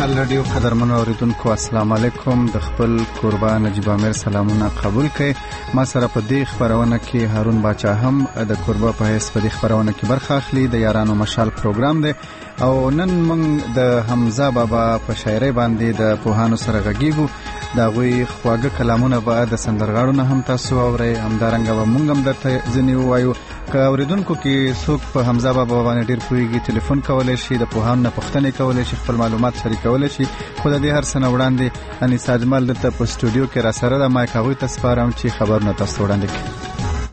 مشال رادیو قدرمنو اوریدونکو السلام علیکم. د خپل قربا نجیب امیر سلامونه قبول کړئ. ما سره په دې خبرونه کې هارون باچا هم د قربا په حیث په دې خبرونه کې برخه اخلي. د یارانو مشال پروګرام دی او نن موږ د حمزه بابا په شاعرۍ باندې د پوهانو سره غږیږو. دا غوي خواږه کلامونه به د سندرغاړو نه هم تاسو اورئ. همدارنګه به موږ هم درته ځینې ووایو. که اوریدونکو کې څوک په حمزه بابا باندې ډېر پوهیږي ټلیفون کولی شي، د پوهانو نه پوښتنې کولی شي، خپل معلومات شریکولی شي. خو د دې هر څه نه وړاندې انیسا اجمل دلته په سټوډیو کې را سره ده. مایک هغوی ته سپارم چې خبرونه تاسو وړاندې کړي.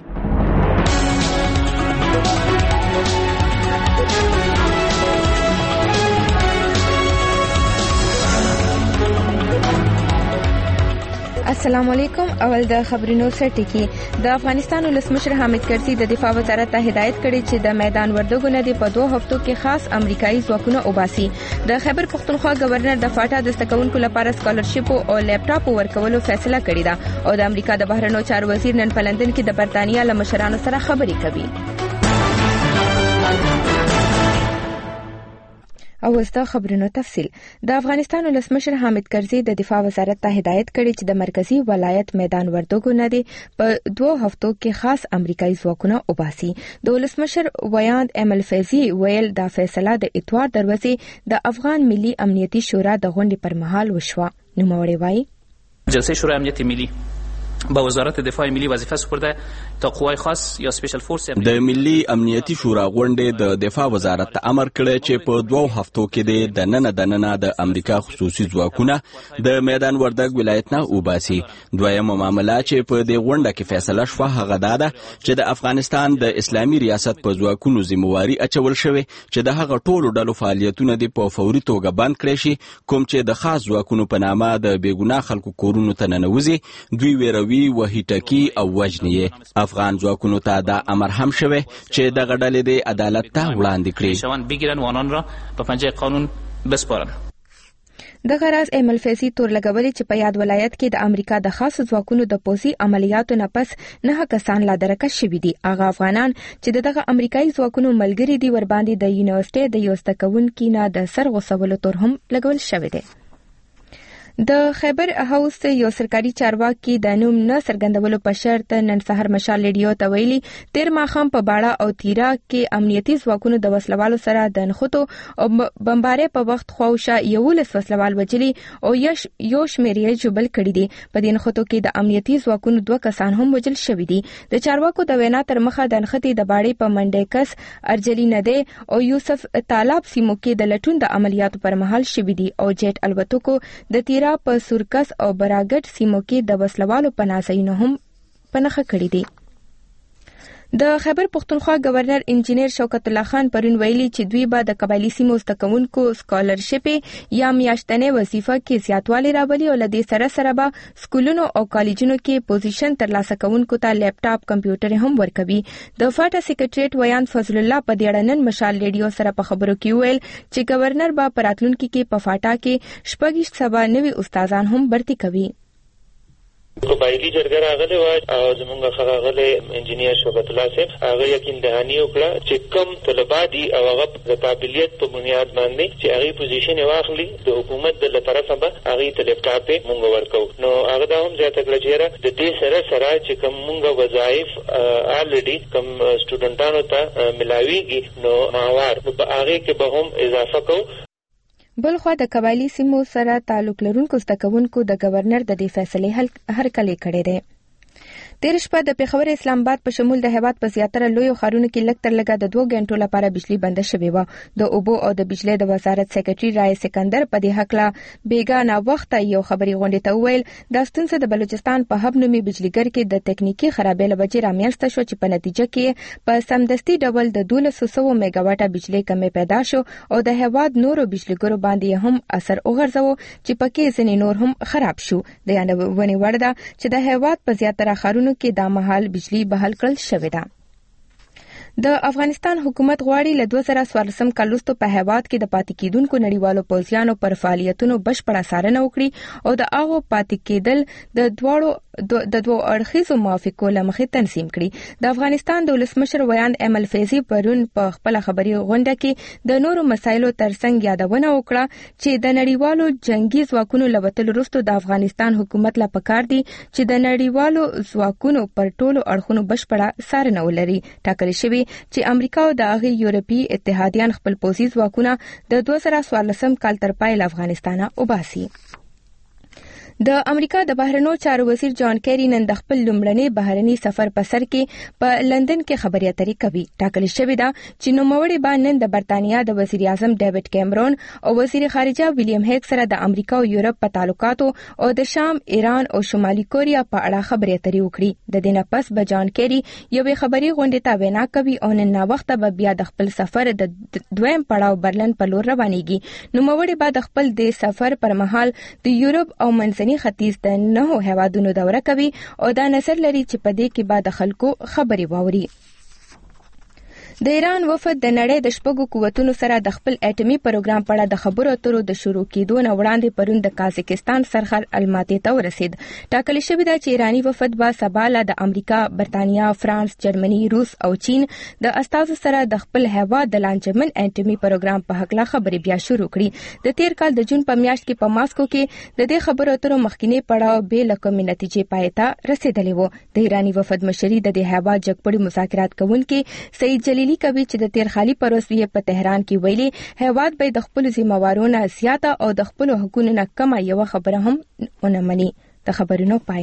السلام علیکم. اول د خبرونو سرټکی. د افغانستان ولسمشر حامد کرزي د دفاع وزارت ته هدایت کړی چې د میدان وردګو نه په 2 هفتو کې خاص امریکایي ځواکونه وباسي. د خیبر پختونخوا گورنر د فاټا د استکونکو لپاره سکالرشپ او لیپټاپ ورکولو فیصله کړې ده او د امریکا د بهرنیو چارو وزیر نن په لندن کې د برتانیا له مشرانو سره خبرې کوي. او وستا خبرونو تفصیل. د افغانستان ولسمشر حامد کرزي د دفاع وزارت ته هدایت کړی چې د مرکزی ولایت میدان وردګو نه په 2 هفتو کې خاص امریکایي ځواکونه وباسي. د ولسمشر ویاند امل فیضی ویل دا فیصله د اتوار دروازې د افغان ملي امنیتي شورا د غونډې پر مهال وشوه. نوموړی وایي جلسه شورای امنیت ملی با وزارت دفاع ملی وظیفه سپرده تا قوای خاص یا سپیشل فورس د ملي امنیتي شورا غونډې د دفاع وزارت ته امر کړی چې په 2 هفتو کې د نن د امریکا خصوصي ځواکونه د میدان وردګ ولایت نه وباسي. دویمه معاملہ چې په دې غونډه کې فیصله شوه هغه ده چې د افغانستان د اسلامي ریاست په ځواکونو ذمہواری اچول شوی چې د هغه ټولو ډلو فعالیتونه په فوري توګه بند کړي شي کوم چې د خاص ځواکونو په نامه د بیګناه خلکو کورونو ته ننوځي. دوی ویروي وهیټکی او وجنیه افغان ځواکونو ته دا امر هم شوی چې د غډلې د عدالت ته وړاندې کړي شوان بگیرن و آنان را په پنجه قانون بسپارن. د غراز ایمل فیسی تور لګولې چې په یاد ولایت کې د امریکا د خاص ځواکونو د پوزي عملیاتو نه پس 9 کسان لا درکه شوي دي. هغه افغانان چې دغه امریکایي ځواکونو ملګری دي ور باندې د یونیورسيټي د یو استکونکو نه د سرغوسولو تور هم لګول شوی دی. د خیبر هاوس یو سرکاري چارواکي د نوم نه څرګندولو په شرط نن سحر مشال ریډیو ته ویلي تیر ماخام په باړه او تیرا کې امنیتي ځواکونو د وسلوالو سره د نخودو او بمبارې په وخت خوښه یو لس وسلوال وجلي او یو شمیرې جوبل کړي دي. په دې نخودو کې د امنیتي ځواکونو 2 کسان هم وجل شوي دي. د چارواکو د وینا تر مخه د نختی د باړې په منډیکس ارجلی نده او یوسف طالب سیمو کې د لټون د عملیاتو پر مهال شوي دي او جیټ الوتکو د تیرا په سورکس او براګټ سیمو کې د وسلوالو پناسینو هم پنخه کړی دي. د خیبر پختونخوا گورنر انجینیر شوکت الله خان پرون ویلي چې دوی به د قبایلی سیمو استکونکو سکالرشپ یا میاشتنې وظیفه کې زیاتوالی راولي او لدې سره به سکولونو او کالجونو کې پوزیشن ترلاسه کوونکو ته لیپټاپ کمپیوټر هم ورکوي. د فاټا سیکریټریټ ویان فضل الله په دې اړه مشال ریډیو سره په خبرو کې ویل چې گورنر به پراتلونکو کې په فاټا کې شپږ سبا نوي استادان هم برتي کوي. قبایلی جرګه راغلی و او زمونږ خغاغلی انجینیر شوکت الله صاحب هغه یقین دهانی وکړه چې کم طلبه دي او هغه د قابلیت په بنیاد باندې چې هغه پوزیشن واخلي د حکومت د طرفه به هغه ته لیپټاپ مونږ ورکو. نو هغه دا هم زیاته کړه چې د دې سره چې کوم مونږ وظایف الریډي کوم سټوډنټانو ته ملاويږي نو ماوار په هغه کې به هم اضافه کوو. بلخوا د قبایلی سیمو سره تعلق لرونکو استکونکو د گورنر د دې فیصلې هرکلی کړی دی. تیر شپه د پیښور اسلام آباد په شمول د هیواد په زیاتره لوی خارونو کې لږ تر لږه د 2 غنټو لپاره بجلی بند شوې و. د اوبو او د بجلی د وزارت سیکریټری رای سکندر په دې حق لا بیګانه وخت یو خبري غونډه ته ویل د ستونزه د بلوچستان په هب نومي بجلیګر کې د تکنیکی خرابې لوجې رامنځته شو چې په نتیجه کې په سمدستي ډول د 1200 میگاواټه بجلی کمې پیدا شو او د هیواد نورو بجلیګرو باندې هم اثر وغورځو چې پکې ځینې نور هم خراب شو. د یانونی ورده چې د هیواد په زیاتره خارونو کې د مهال بجلی بحال کړل شوې ده. د افغانستان حکومت غواړي له 2014 کال وروسته په هیواد کې د پاتې کېدونکو نړیوالو پوځیانو پر فعالیتونو بشپړه څارنه وکړي او د هغو پاتې کېدل د دواړو د دوه اړخیزو موافقو لمخې تنظیم کړي. د افغانستان د ولسمشر ویاند ایمل فیضي پرون په خپل خبري غونډه کې د نورو مسایلو ترڅنګ یادونه وکړه چې د نړیوالو جنگي ځواکونو لوتل وروسته د افغانستان حکومت لا پکار دي چې د نړیوالو ځواکونو پر ټولو اړخونو بشپړه څارنه ولري. ټاکل شوی چې امریکا او د هغې یورپي اتحادیان خپل پوځي ځواکونه د 2014 کال تر پای له افغانستانه وباسي. د امریکا د بهرنیو چارو وزیر جان کیری نن د خپل لومړني بهرني سفر په سر کې په لندن کې خبري اترې کوي. ټاکل شوی دا چې نوموړی به نن د برتانیا د وزیر اعظم ډیوډ کیمرون او وزیر خارجه ویلیام هیګ سره د امریکا او یورپ په تعلقاتو او د شام، ایران او شمالي کوریا په اړه خبري اترې وکړي. د دې نه پس به جان کیری یوې خبري غونډې ته وینا کوي او نن وخت به بیا د خپل سفر د دویم پړاو برلن په لور روانيږي. نوموړی به د خپل د سفر پر مهال د یورپ او منځني ختیځ د 9 هیوادونو دوره کوي او دا نظر لري چې په دې کې به د خلکو خبري واوري. د ایران وفد د نړۍ د شپږو قوتونو سره د خپل اټومي پروګرام په اړه د خبرو اترو د شروع کېدو نه وړاندې پرون د کازاخستان سرحد الماتې ته ورسید. ټاکل شوی دا چې ایرانی وفد به سبا له د امریکا، برتانیا، فرانس، جرمني، روس او چین د استازو سره د خپل هیواد د لانجمن اټومي پروګرام په حق لا خبري بیا شروع کړي. د تیر کال د جون په میاشت کې په ماسکو کې د دې خبرو اترو مخکینی پړاو به لکه نتیجې پایته رسیدلی وو. د ایرانی وفد مشري د هیواد جګپړي مذاکرات کوونکي سعید جلیلی کوي چې د تیر خالي پروسې په تهران کې ویلي هیواد به د خپل ذمہوارونو زیاته او د خپل حقوقو نه کمه یو خبره هم ونه مني. د خبرونو پای.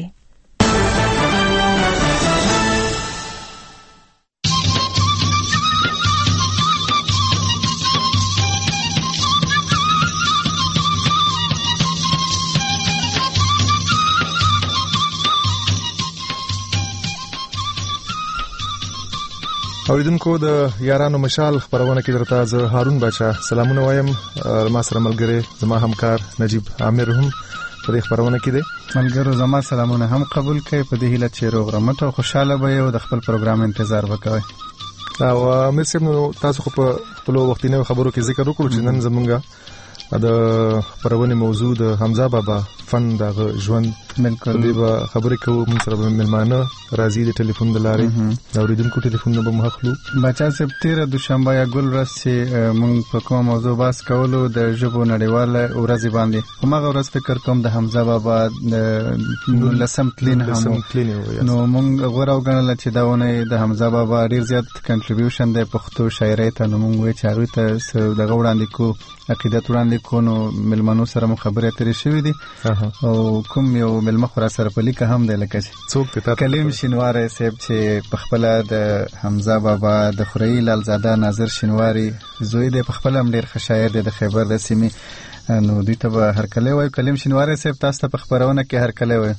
اوریدونکو د یارانو مشال خبرونه کې درته زه هارون بچا سلامونه وایم. ما سره ملګری زما همکار نجیب عامر هم په دې خبرونه کې دی. ملګرو زما سلامونه هم قبول کړئ په دې هیله چې روغ رمټ او خوشاله به یو د خپل پروګرام انتظار وکوي. او امیر صاحب نو تاسو خو په خپل وختینو خبرو کې ذکر وکړو چې نن زمونږه د خبرونه موضوع د حمزه بابا فن د ژوند بالکل دې به خبرې کوو. موږ سره به ملمانه راځي د ټلیفون د لارې د اوریدونکو ټلیفون به مخلو بچا سپ 13 دوشنبه یا ګل ورځ چې موږ په کوم موضوع باس کولو د ژبو نړیواله ورځ باندې همغه ورځ فکر کوم د حمزه بابا د لسم تلین هم نو موږ غوړ او غنل چې داونه د حمزه بابا ډیر زیات کنټریبیوشن د پښتو شاعرۍ ته نو موږ وی چې هغه ته د غوړاندې کو عقیدت وړاندې کو نو ملمنو سره مو خبرې اترې شوې دي او کوم یو ملمخ را سره په لیکه هم دی لکه څوک ته کلیم شینواری صاحب چې په خپل د حمزه بابا د خوري لالزاده ناظر شینواری زوی دی په خپل هم ډیر ښه شاعر دی د خیبر د سیمې نو دوی ته به هر کله وای کلیم شینواری صاحب تاسو ته په خبرونه کې هر کله وای.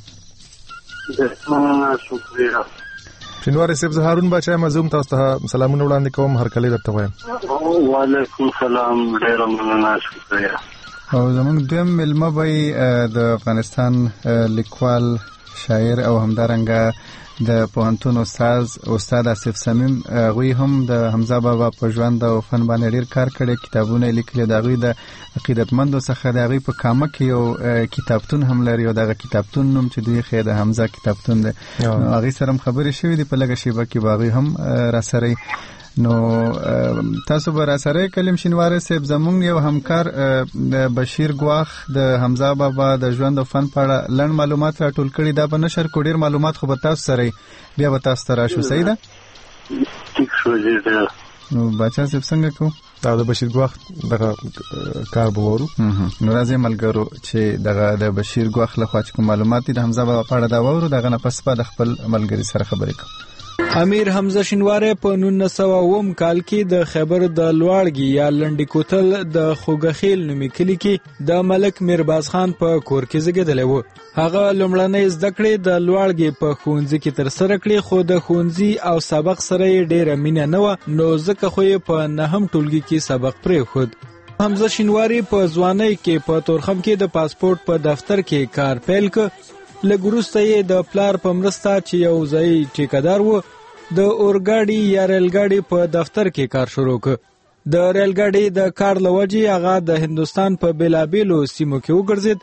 شکریہ شینواری صاحب زه هارون بچا مزوم تاسو ته سلامونه وړاندې کوم هر کله درته وایم. وعلیکم السلام ډیر مننه شکریہ. او زموږ دویم ملمه به د افغانستان لیکوال شاعر او همدارنګه د پوهنتون استاد آصف صمیم غوی هم د حمزه بابا په ژوند او فن باندې ډیر کار کړی کتابونه لیکلي د غوی د عقیدتمندو څخه د غوی په کامه کې یو کتابتون هم لري او دغه کتابتون نوم چې دوی خې د حمزه کتابتون دی هغه سره خبرې شوې دي په لګه شیبه کې باغی هم را سره نو تاسو به را سره کلیم شینواری صاحب زمونږ یو همکار بشیر ګواخ د حمزه بابا د ژوند او فن په اړه لړ معلومات راټول کړي دا به نشر کو ډیر معلومات خو به تاسو سره بیا به تاسو ته راشو صحیح ده ټیک شو دې نو بچا صاحب څنګه کو دا د بشیر ګواخ دغه کار به ورو نو راځي ملګرو چې دغه د بشیر ګواخ له خوا چې معلومات د حمزه بابا په اړه دا ورو دغه نه پس په خپل ملګری سره خبرې کوم. امیر حمزه شینواری په 1990 کال کې د خیبر د لوړګي یا لنډی کوتل د خوګخیل نومي کلی کې د ملک میرباز خان په کور کې زیږیدلی و. هغه لومړنۍ زده کړې د لوړګي په ښوونځي کې ترسره کړې خو د ښوونځي او سبق سره یې ډېره مینه نه وه نو ځکه خو یې په 9م ټولګي کې سبق پرېښود. حمزه شینواری په ځوانۍ کې په تورخم کې د پاسپورت په دفتر کې کار پیل کړ. لږ وروسته یې د پلار په مرسته چې یو ځایي ټیکهدار و د اورګاډي یا ریلګاډي په دفتر کې کار شروع کړ. د ریلګاډي د کار له وجې هغه د هندوستان په بیلابیلو سیمو کې وګرځید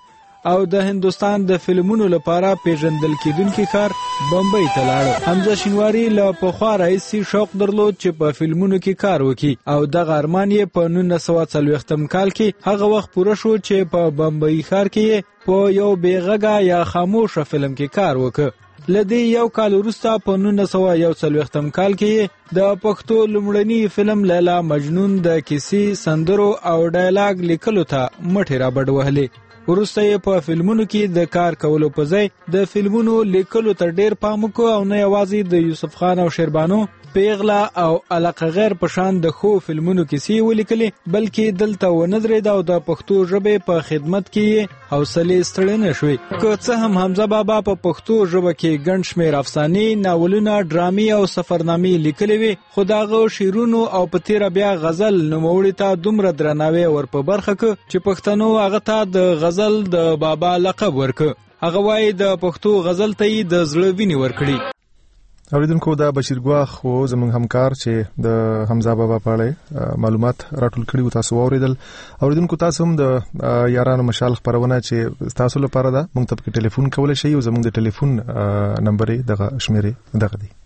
او د هندستان د فلمونو لپاره پیژندل کیدونکي ښار بمبئی ته لاړ. حمزه شینواری له پخوا راهیسې شوق درلود چې په فلمونو کې کار وکړي او دغه ارمان یې په 1940 کال کې هغه وخت پوره شو چې په بمبئی ښار کې په یو بیغږه یا خاموشه فلم کې کار وکړ. لدی یو کال وروسته په 1941 کال کې د پښتو لومړني فلم لیلا مجنون د کیسې سندرو او ډایلاګ لیکلو ته مټې رابډ وهلې. وروسته یې په فلمونو کې د کار کولو په ځای د فلمونو لیکلو ته ډیر پام وکړ او نه یوازې د یوسف خان او شیربانو، پیغله او علاقه غیر په شان د خو فلمونو کیسې ولیکلې، بلکې دلته ونه درېد او د پښتو ژبې په خدمت کې حوصلې ستړې نه شوې. که څه هم حمزه بابا په پښتو ژبه کې ګڼ شمېر افسانې، ناولونه، ډرامې او سفرنامې لیکلې وې، خو د هغه شعرونو او په تېره بیا غزل نوموړي ته دومره درناوی ور په برخه که چې پښتنو هغه ته د غزل د بابا لقب ورکړ. هغه وایي د پښتو غزل ته یې د زړه وینې ورکړي. اوریدونکو دا بشیر ګواخ او زموږ همکار چې د حمزه بابا په اړه معلومات راټول کړي تاسو اوریدل. اوریدونکو تاسو هم د یارانو مشال خبرونه چې تاسو لپاره ده موږ ته په ټلیفون کولای شئ او زموږ د ټلیفون نمبر دغه شمیرې دغه دی.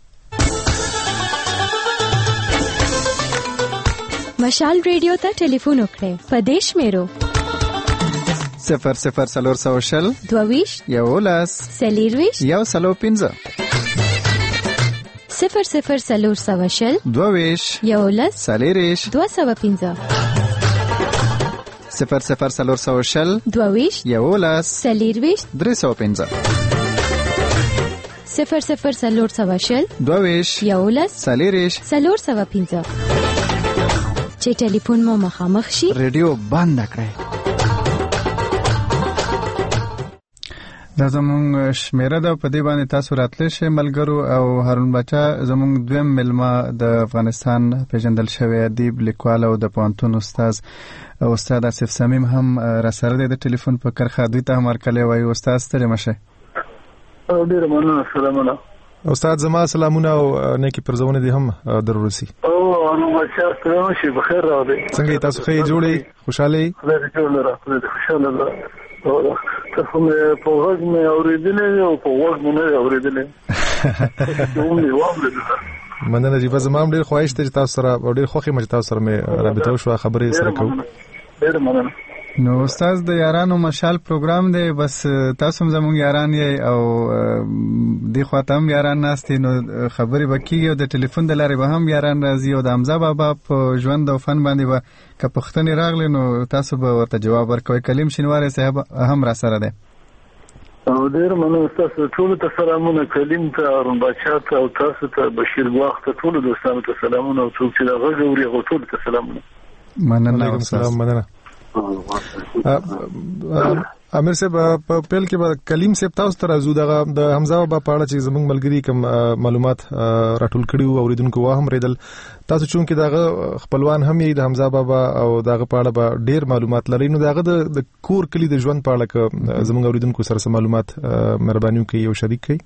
مشال ریډیو ته ټلیفون وکړئ په دې شمیرو 00 22 11 سلیرویش 115 00 22 11 سلیریش 215 00 22 11 سلیرویش 315 00 22 11 سلیریش 315 چې ټلیفون مو مخامخ شي ریډیو بند کړئ. دا زمونږ شمیره ده، په دې باندې تاسو راتلی شئ ملګرو. او هارون باچا زمونږ دویم ملما د افغانستان پیژندل شوی ادیب، لیکوال او د پوهنتون استاد آصف صمیم هم راسره دی د ټلیفون په کرښه. دوی ته هم هرکلی وایو. استاد ستړي مه شئ. ډېره مننه. سلامونه استاد. زما سلامونه او نیکی پرزونه دي هم در ورسي. هارون باچا ستړي مه شئ، بخیر راغلی. څنګه تاسو ښه جوړی خوشاله؟ خدای دې جوړ لره، خدای دې خوشاله لره. تاسو مې په غږ مې اورېدلې او په غوږ مې نه اورېدلې. دومره واورېدل. مننه جی. زما هم ډېر خواهش ته چې تاسو سره ډېر خوښ یم چې تاسو سره مې رابطه وشوه، خبرې سره کوو. ډېر مننه. نو استاد د یارانو مشال پروګرام دی، بس تاسو هم زموږ یاران یې او دی خواته هم یاران ناستي، نو خبرې به کېږي او د ټلیفون د لارې به هم یاران راځي او د حمزه بابا په ژوند او فن باندې به که پوښتنې راغلې نو تاسو به ورته جواب ورکوئ. کلیم شینواری صاحب هم را سره دی. او ډېر مننه تاسو ټولو ته سلامونه، کلیم ته، هارون باچا ته او تاسو ته، بشیر ګواخ ته، ټولو دوستانو ته سلامونه او څوک چې دا غږ اوري هغو ټولو ته سلامونه. مننه استاد. مننه. امیر صاحب په پیل کې به کلیم صاحب تاسو ته راځو د حمزه بابا په اړه چې زموږ ملګری کوم معلومات راټول کړي او اوریدونکو هم ریدل. تاسو چون کې دغه خپلوان هم یې د حمزه بابا او دغه په اړه به ډیر معلومات لري، نو دغه د کور کلی د ژوند په اړه که زموږ اوریدونکو سره سم معلومات مهرباني وکړئ او شریک کړئ.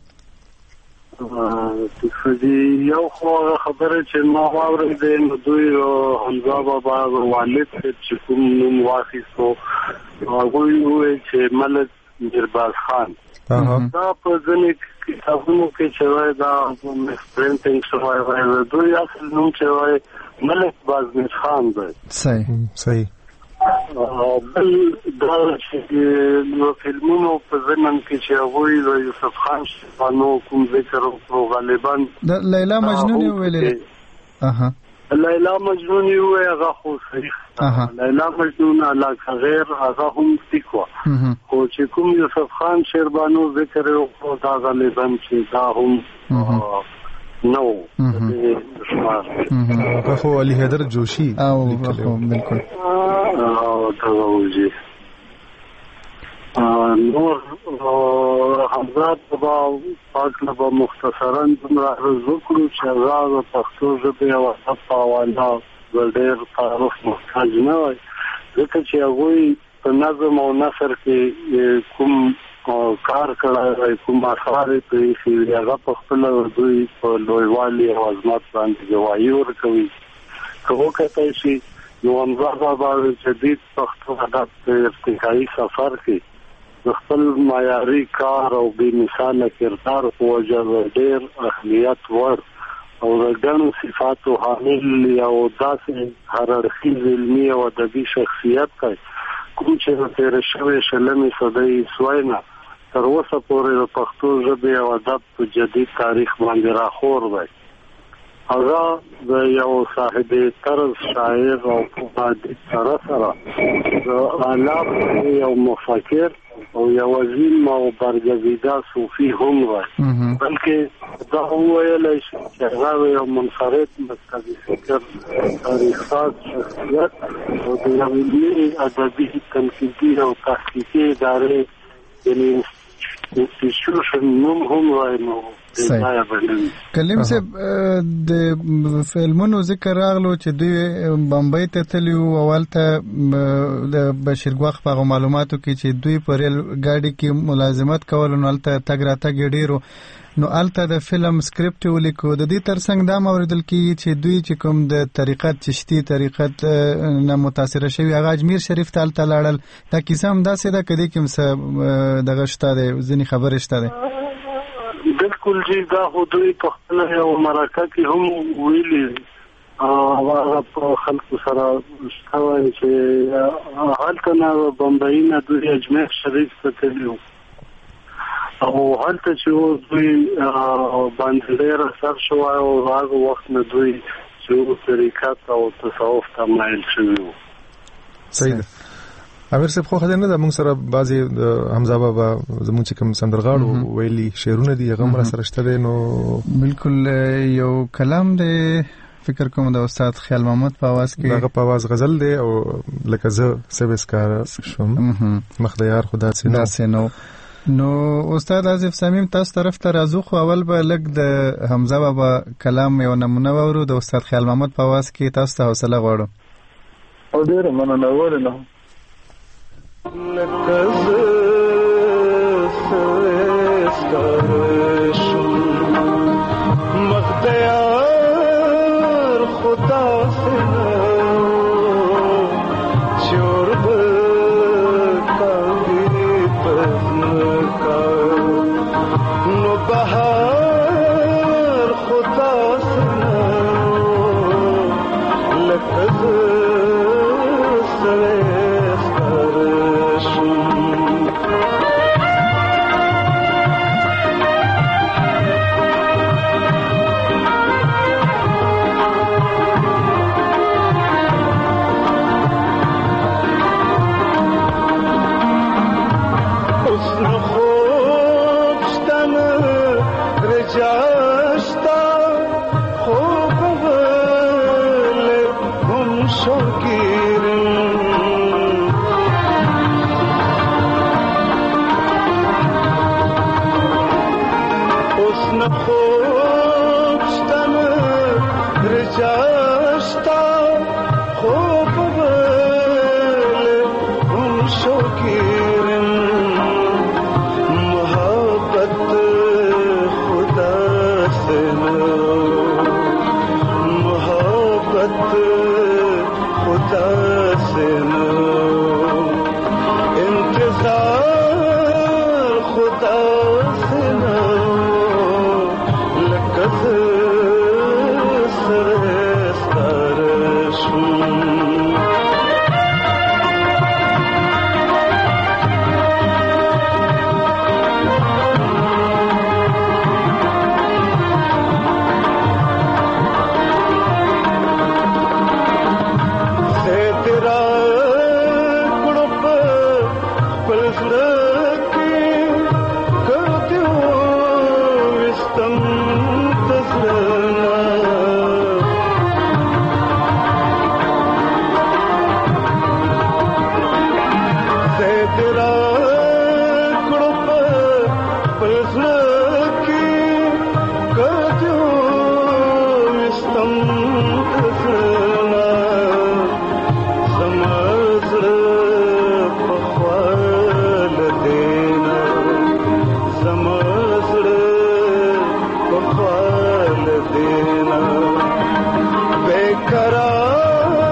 یو خو خبره چې ما واورېدې نو دوی حمزه بابا والد چې کوم نوم واخیستو هغه وایي چې ملک میرباز خان. دا په ځینې کتابونو کې چې وایي دا مسپرنټینګ شوی وایي، دوی اصل نوم چې وایي ملک بازمیر خان دی. صحیح. بل دا چې فلمونو په زمن کې چې هغوی د یوسف خان شیبانو کوم ذکر وکړو، غالبا د لیلا مجنون ویلې. لیلا مجنون وی هغه خو صحیح. لیلا مجنون علاقه غیر هغه هم ټیک و، خو چې کوم یوسف خان شیبانو ذکر وکړو دا غالبا چې دا هم نو خو علي حیدر جوشي او بالکل توجه نور حمزه بابا پاک نه مختصرا دومره ذکر چې هغه د پښتو ژبې او ادب په حواله ډېر تعارف محتاج نه وای، ځکه چې هغوی په نظم او نثر کې کوم کار کړی، کوم اثار پرېښي، هغه په خپله دوی په لویوالي او عظمت باندې ګواهي ورکوي. که وکتای شي نو حمزه بابا جدید پښتو ادب په ارتقایي سفر کې د خپل معیاري کار او بې مثاله کردار په وجه ډېر اهمیت ور او د ګڼو صفاتو حامل یو داسې هر اړخیز علمي او ادبي شخصیت دی کوم چې د تېرې شوې شلمې صدۍ سوینا تر اوسه پورې د پښتو ژبې او ادب په جدید تاریخ باندې راخور دی. هغه د یو صاحب طرز شاعر او مفکر سره د آلاب یو مفکر او یو عظیم او برجسته صوفي هم وای بلکې دا ویل چې هغه یو منفرد مستقل فکر تاریخساز شخصیت او د یو علمي ادبي تنقیدي او تحقیقي ادارې یعنی انسټیټیوشن هم وای نو کلیم صاحب د فلمونو ذکر راغلو چې دوی بمبئی ته تللی او اولته د بشیر ګواخ په معلوماتو کې چې دوی پر ګاډي کې ملازمت کول نو الته تګ راتګ ډیرو نو الته د فلم سکرپټ ولیکو د دې ترڅنګ دا موردل کې چې دوی چې کوم د طریقت چشتي طریقت نه متاثر شوی هغه اجمیر شریف ته الته لاړل دا کیسه هم داسې ده کدي کوم څه دغه شته د ځنی خبره شته ده بالکل جی دا خودوی په خپل یو مرکه کې هم ویلي هغه په خلکو سره شوی چې هلته نه بمبئی نه دوی اجمیر شریف ته تللی او هلته چې دوی باندې ډېر اثر شوی او هغه وخت نه دوی چې طریقت او تصوف ته مایل شوي وو. صحیح ده. امیر صاحب خو خدای نه د موږ سره بعضی حمزه بابا زموږ چې کوم سندرغاړو ویلي شعرونه دي هغه مر سره شته نو بالکل یو کلام دی فکر کوم د استاد خیال محمد په आवाज کې دغه په आवाज غزل دی او لکه زه سبسکار شوم مخدیار خدا سينو نو استاد عزیز سمیم تاسو طرف ته راځو خو اول به لګ د حمزه بابا کلام یو نمونه ورو د استاد خیال محمد په आवाज کې تاسو ته حوصله غواړم او ډیر مننه ورنه مخدیار خدا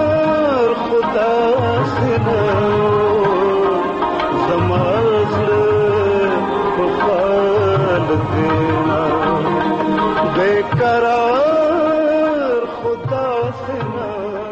زما زړه देना बेकरार खुदा से ना।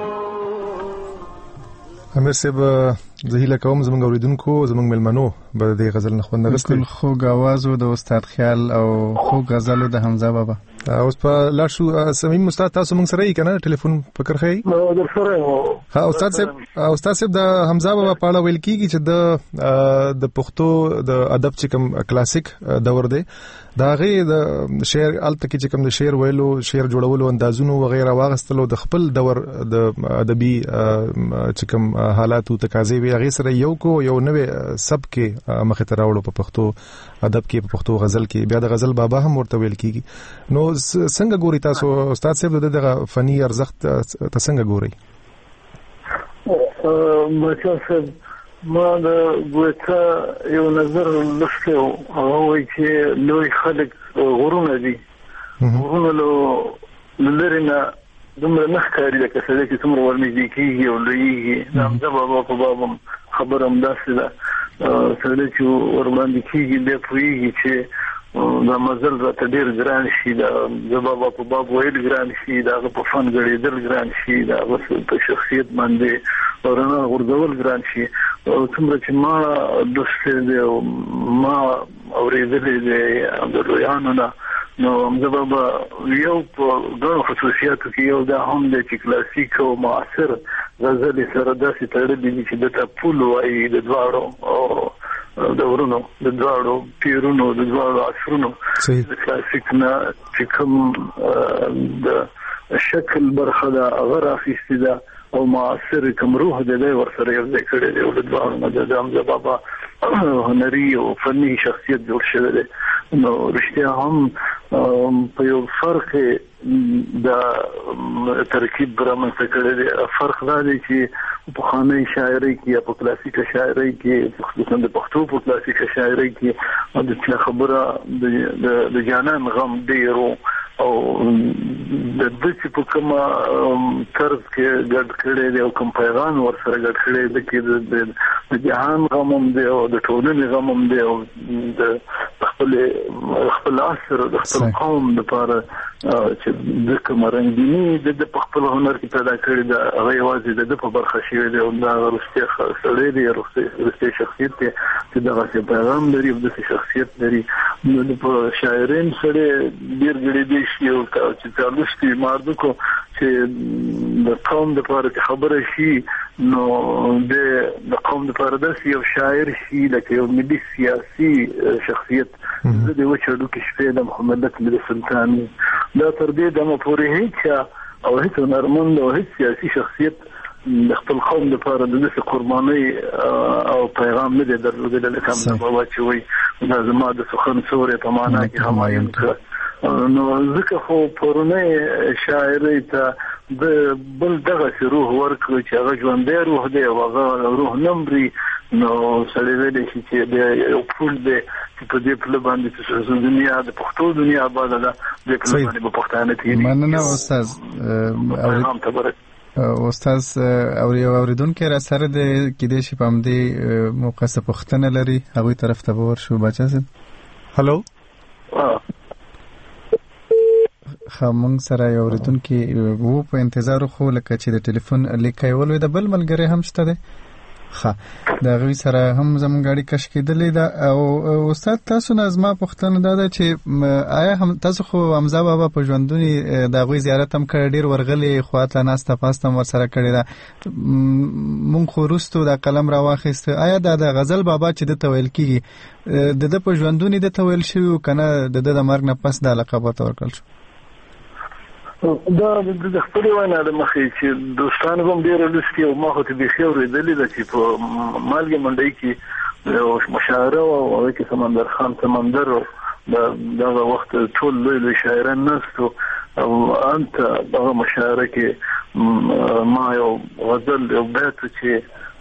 امیر صاحب زهیله کوم زمونږ اوریدونکو زمونږ ملمنو به د غزل نه خوند غوښتل. خوږ आवाज او د استاد خیال او خوږ غزل د حمزه بابا. اوس په لاړ شو سمیم استاد تاسو موږ سره یې کنه ټلیفون فکر خی در سره ها استاد صاحب د حمزه بابا په اړه ویل کیږي چې د پښتو د ادب چې کوم کلاسیک دور دی دا غي د شعر الته کې چې کوم د شعر ویلو شعر جوړولو اندازونو وغیرہ واغستلو د خپل دور د ادبي چې کوم حالاتو تقاضې وی هغه سره یو نوې سب کې مخه تراوړو په پښتو ادب کې په پښتو غزل کې بیا د غزل بابا هم ورته ویل کیږي. نو څنګه ګوري تاسو استاد صاحب دغه فني ارزښت څنګه ګوري؟ بچا صاحب ما د ګوتا یو نظر لسته او چې لوی خلک غرونه دي غرونه لرينا دومره نخکاری د کسره چې څومره ورنږدې کیږي او لویږي نام د بابا په بابم خبرم داسې ده سره چې ورباندې کیږي د پویږي چې دا مزل راته ډیر ګران شي دا د بابا په باب ویل ګران شي دا په فن غړېدل ګران شي دا په شخصیت باندې ورنه ورغول ګران شي او څومره چې ما دوسته دي ما اورېدلې دي د رویانو نه نو د بابا یو په ډول خصوصیاتو کې یو دا هم د کلاسیک او معاصر غزل سره داسې تړلې دي چې د تپول وایي د دواړو او د ورونو د دواړو پیرونو د دواړو عصرونو د کلاسیک نه چې کوم د شکل برخه دا غیر اخیستې ده او معاصر کوم روح د دې ورسره یو ځای کړی دی او د دواړو نه د حمزه بابا هنري او فني شخصیت جوړ شوی دی. نو رښتیا هم په یو فرق د ترکیب برامنځته کړی دی. فرق دا دی چې په خاني شاعري کې یا په کلاسیکه شاعري کې خصوصا د پښتو په کلاسیکه شاعري کې د خبره د جانان غم ډیرو او د دې په کومه طرز کې ګډ کړي دی او کوم پیغام ورسره ګډ کړي دی چې د جهان غم هم دی او د ټولنې غم هم دی او د خپل عصر د خپل قوم لپاره چې د کوم رنګینی د خپل هنر کې پیدا کړی دا هغه یوازې د په برخه شوی دی او دا ورسته سړی دی ورسته شخصیت دی چې دغه پیغام لري او د شخصیت لري. نو په شاعرین سره ډیر ګړي دي او چې تاسو مارده کو چې د قوم لپاره خبره شي نو د قوم لپاره د یو شاعر شي لکه یو ملي سیاسي شخصیت د وچړو کې شپه د محمد اکبر سلطان دا تر دې د مپورې هیڅ او هیڅ نرمند او هیڅ سیاسي شخصیت خپل قوم لپاره د قرباني او پیغام نه درلودل لکه هم بابا چې وي دا زما د سخن سورې په معنا کې همایم نو ځکه خو پرونه شاعري ته د بل دغه روح ورکړي چې هغه ژوندې روح دی او هغه روح نمبري نو سړی ویل شي چې د یو پول دی په دې په باندې چې دنیا د پښتو دنیا آباد ده د په باندې په پښتانه کې مننه استاد استاد اوریدونکو را سره د کېدې شي په دې موقع څه پښتنه لري هغه طرف ته ورشو بچا سره هالو خامنګ سره اوریدونکو وو په انتظار خو لکه چې د ټلیفون لیکای ولې د بل ملګری هم شته ده ښه دا غوي سره هم زموږ غاړي کش کېدلې ده او استاد تاسو نظم پښتنه ده چې آیا هم تاسو خو حمزه بابا په ژوندونی دا غوي زیارت هم کړ ډیر ورغلي خواته ناسته پاستم ور سره کړی ده مونږ خو روستو دا قلم را واخیست آیا دا د غزل بابا چې د تویل کیږي د په ژوندونی د تویل شو کنه د مرګ نه پس د لقب ورکړل شو دا د خپل وینا د مخې چې دوستان هم ډیر لستی او ما خو ته به خیر ورېدلې د چې په مالګه منډي کې مشاعره او کې سمندر خان سمندر دا وخت ټول لوی شاعران نستو او انت دغه مشاعره کې ما یو غزل یو بیت چې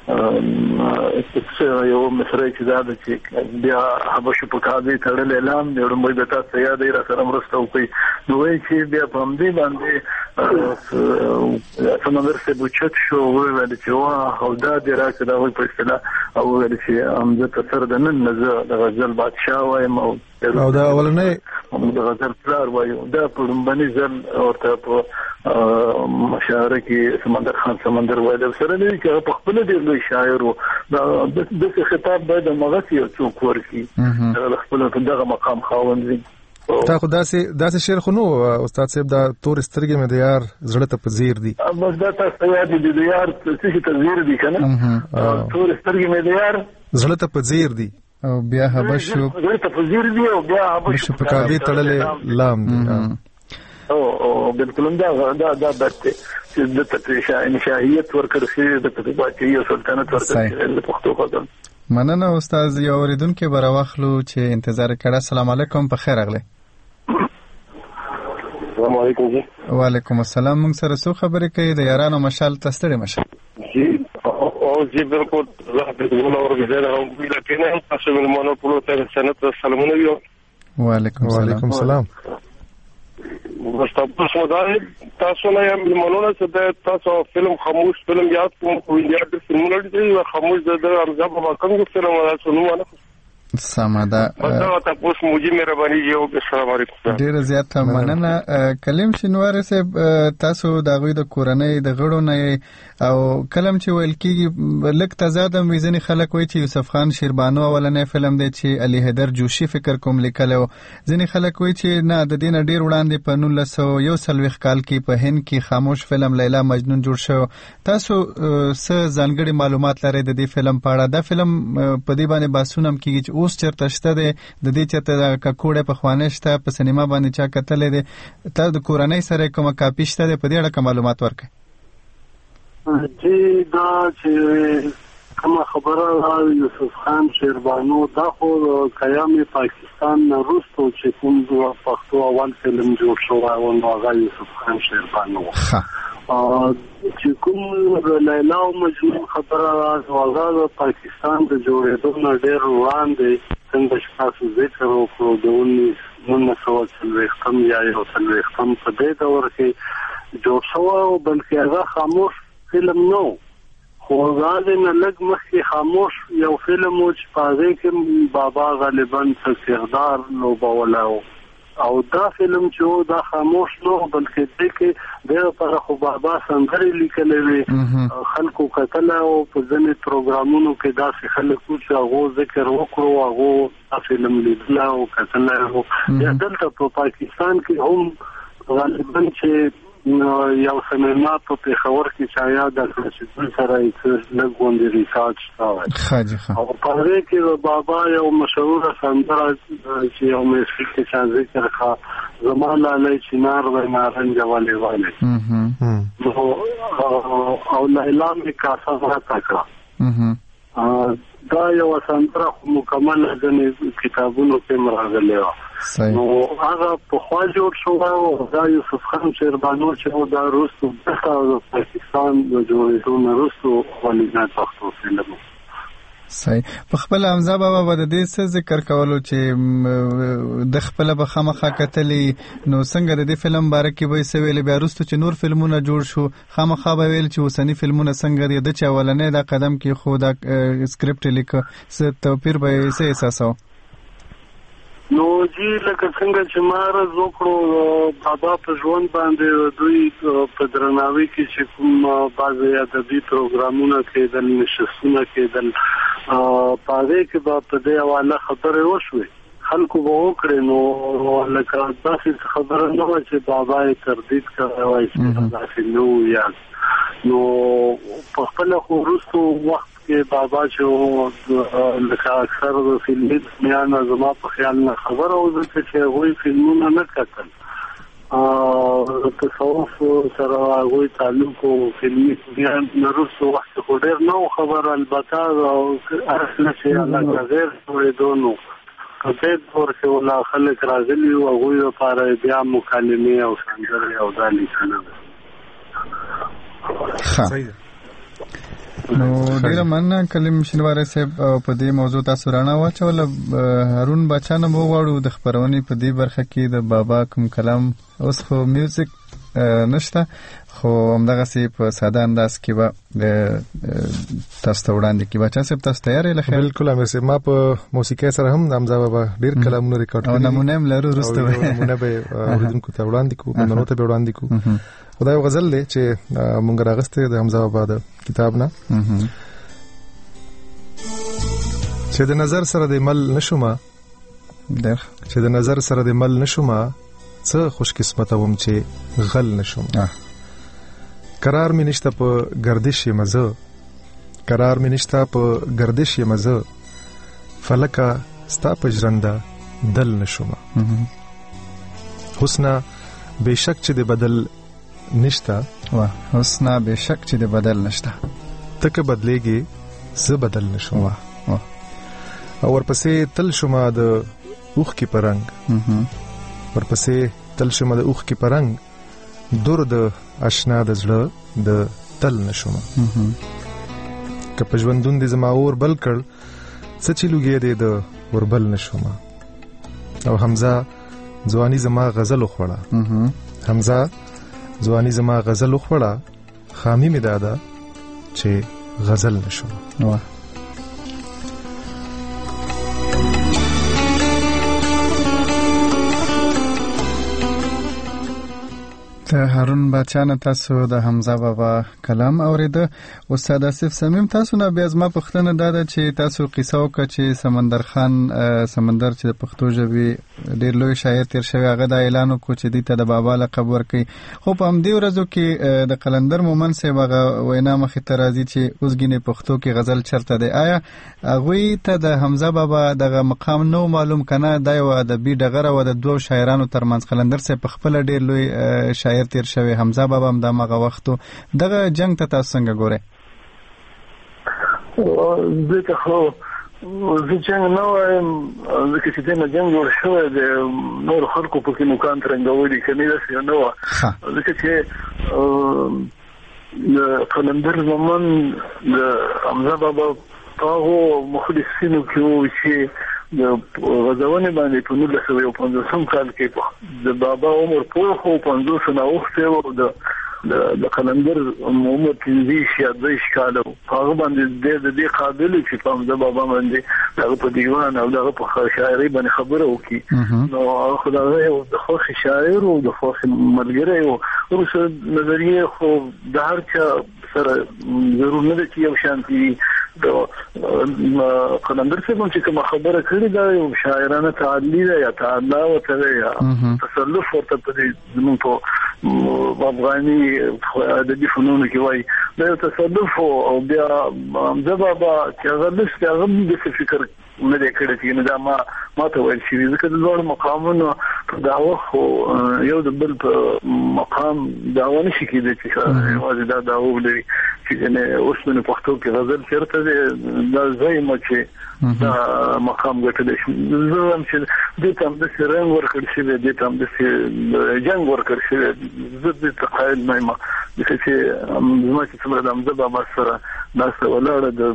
یو مصري چې دا چې بیا حبشو په کاږي تړل اعلان دی ورمې د تاسو یاد را سره مرسته وکړي نو چې بیا په دې باندې سمندر سے بوچت شو ویل چې وا او دا د راکې دا وایي په اصطلاح او ویل چې امزه تر د نن نزه د غزل بادشاه وایم او دا اولنې د غزل پلار وایو دا په لومبني ځل ورته په مشاعره کې سمندر خان سمندر وایي سره نه چې په خپل ډېر لوی شاعر و د خطاب باید مغه یو څوک ورکی خپل دغه مقام خاوند وي تا خو داسې شعر خو نو استاد صاحب دا تور سترګې مې د یار زړه ته په زیر دي بس دا تاسو یاد دي د یار څه ته زیر دي کنه تور سترګې مې د یار زړه ته په زیر دي او بیا حبشو زړه ته په زیر دي او بیا حبشو په کابې تړلې لام دي او بالکل دا بته چې د تطریشا انشاهیت ورکړ شي د پاتې سلطنت ورکړ شي د پښتو خدای مننه استاد یو اوریدونکو براوخلو چې انتظار کړه. السلام علیکم په خیر اغله. السلام علیکم جی. وعلیکم السلام. موږ سره څو خبرې کوي د یارانو مشال تستړي مشه جی او جی بالکل زه د ګولو ورګزره او ویل کنه تاسو ملمانو په لور ته سنت سلامونه یو. وعلیکم السلام. تاسو نه یم ملمانو چې تاسو فلم خاموش فلم یاد کوم خو انډیا د فلمونو دی خاموش د ارزه په کوم فلم ولا سنونه سماده دا تاسو موجي مهرباني یو السلام علیکم. ډیر زیات مننه. کلم شنوار صاحب تاسو د غوی د کورنۍ د غړو نه او کلم چې ویل کیږي لک تزادم ویزنی خلک وای چې یوسف خان شیربانو اولنې فلم دی چې علي حیدر جوشي فکر کوم لیکلو ځنی خلک وای چې نه د دین ډیر وړاندې په 1941 کال کې په هند کې خاموش فلم لیلا مجنون جوړ شو. تاسو څه ځانګړي معلومات لرئ د دې فلم په اړه؟ دا فلم په دې باندې باسونم کیږي چې اوس چرته شته د دې چرته د ککوړې په خوانه شته په سینما باندې چا کتلې ده ته د کورنۍ سره کومه کاپی شته په دې اړه معلومات ورکړئ. جی دا چې کومه خبره یوسف خان شیربانو دا خو قیام پاکستان وروسته چې کوم پښتو اول فلم جوړ شو او هغه یوسف خان شیربانو چې کوم لیلا او مجنون خبره هغه پاکستان د جوړېدو نه ډېر وړاندې څنګه چې تاسو ذکر وکړو د 1940 یا 1940 په دې دور کې جوړ شو او بلکې هغه خاموش فلم نو خو هغه نه لږ مخکې خاموش یو فلم و چې په هغه کې بابا غالبا څرګردار نو بولاو او دا فلم چې دا خاموش نو بلکې دې کې د پر خو بابا سندري لیکلې وي خلکو کتل او په ځینې پروګرامونو کې دا خلک چې هغه ذکر وکړو هغه فلم لیدل او کتل او دلته په پاکستان کې هم غالبا چې یو سیمینار په پیښور کې چایا د چې سره یې لګوندې ریسارچ کاوه او په دې کې بابا یو مشهور سندره چې یو میسل کې ذکر کا زمانه لای چنار و نارنج والے او لیلا می کاسا راته کړه دا یو سندره مکمل د کتابونو کې راغلی و نو هغه په خوا جوړ شو او دا یوسف خان شیربانو چې دا روسو د پاکستان د جوړېدو نه روسو ولې پښتو فلم صحیح. په خپل امزا بابا د دې څه ذکر کولو چې د خپل به خامخا کتلې نو څنګه د دې فلم باره کې وایي سویل بیا وروسته چې نور فلمونه جوړ شو خامخا به ویل چې اوسنی فلمونه څنګه دي د چا ولنې دا قدم کې خو دا سکرپټ لیکه څه توپیر به څه احساسو نو جی لکه څنګه چې مارز وکړو بابا په ژوند باندې دوی په درناوي کې چې کوم بعضي ادبي پروګرامونه کېدل نشستونه کېدل پاره کې په دې حواله خبرې وشوي خلکو به وکړي نو لکه تاسو خبره نه و چې بابا یې تردید کوي چې تاسو نو یا نو په خپل وروسته وخت کې بابا چې لکه اکثر د فلمي میان زما په خیال نه خبره و چې وایي فلمونه نه کتل تصوف سره هغه تعلق او فلمي میان وروسته وخت خو ډېر نو خبره البته او اصل شي علاوه غیر ورېدونو په دې ورته ولا خلک راغلي او هغه لپاره بیا مکالمه او سندره او دالي کنه صحیح. نو ډیره مننه کلیم شنواره صاحب په دې موضوع تاسو رانا واچول هارون بچانه مو غواړو د خبرونې په دې برخه کې د بابا کوم کلام اوس خو میوزیک نشته خو همدغه سي په ساده انداز کې به تاسو ته وړاندې کې بچا صاحب تاسو تیار یې لخوا بالکل امیر صاحب ما په موسیقي سره هم حمزه بابا ډیر کلامونه ریکارډ کړي او نمونه هم لرو وروسته نمونه به اوریدونکو ته وړاندې کوو نو ته به وړاندې کوو خدای غزل له چې مونږ راغسته د حمزه بابا د کتاب نه چې د نظر سره د مل نشوما چې د نظر سره د مل نشوما څه خوش قسمت وم چې غل نشوم قرار می نشته په گردش مزه قرار می نشته په گردش مزه فلکا ستا پجرنده دل نشوم حسنا بشک چې د بدل نشته حسنا بشک چې د بدل نشته تک بدلېږي زه بدل نشوم او ورپسې تل شوما د اوخ کی پرنګ ورپسې تل شوما د اوخ کی پرنګ دور د آشنا د زړه د تل نشوم که په ژوندون د زما اور بل کړ څه چې لوګي دې د وربل نشوم او حمزه ځواني زما غزل خوړه حمزه ځواني زما غزل خوړه خامي می دادا چې غزل نشوم هارون بچانه تاسو د حمزه بابا کلام اوریده استاد اسف سمیم تاسو نه بیا زما پښتنه داده چې تاسو قصه وکړه چې سمندر خان سمندر چې د پښتو ژبې ډیر لوی شاعر تیر شوی هغه د اعلان وکړ چې دې ته د بابا لقب ورکړي خو په همدې ورځو کې د قلندر مومن صاحب هغه وینا مخې ته راځي چې اوسګینې پښتو کې غزل چرته دی آیا هغوی ته د حمزه بابا دغه مقام نو معلوم کنه دا یو ادبي ډغره و د دوه شاعرانو ترمنځ قلندر صاحب په خپل ډیر لوی شاعر تیر شوی حمزه بابا هم د مغه وختو دغه جنگ ته تاسو څنګه ګورئ دغه خو زه څنګه نو ځکه چې دنه جنگ جوړ شوی د نور خلکو په کې مکان ترنګولې کني داسې نو ځکه چې قلندر زمان د حمزه بابا هغه مخلصینو کې و چې د غزوانې باندې په 1950 کال کې د بابا عمر په خو 50 نه وخته و د قلندر عمر 30 یا 20 کال هغه باندې د دې قابل چې په حمزه بابا باندې هغه په دیوان او هغه په شاعري باندې خبره وکي نو خدای یو د خوښ شاعر او د خوښ ملګری او ورسره نظریه خو د هر چا سره ضرور نه چې یو شانتي د قلندر څخه چې کوم خبره کړې ده یو شاعرانه تعالی ده یا تعالی او یا تصلف ورته په زمون په افغاني ادبي فنون کې وایي دا تصلف او بیا حمزه بابا چې هغه د فکر نه دی کړی چې نه دا ما ته وایي چې ځکه د لوړ مقامونو په داوه خو یو د بل په مقام داوه نشي کېدی چې واځي دا داوه ولري چې نه اوس په پښتو کې غزل چیرته دا ځای مو چې دا مقام ګټل شي زه هم چې د تام د سرنګ ورکړ شي د تام د جنگ ورکړ شي زه د تقاعد ما چې زما چې څومره د حمزه بابا سره ناسه ولاړه د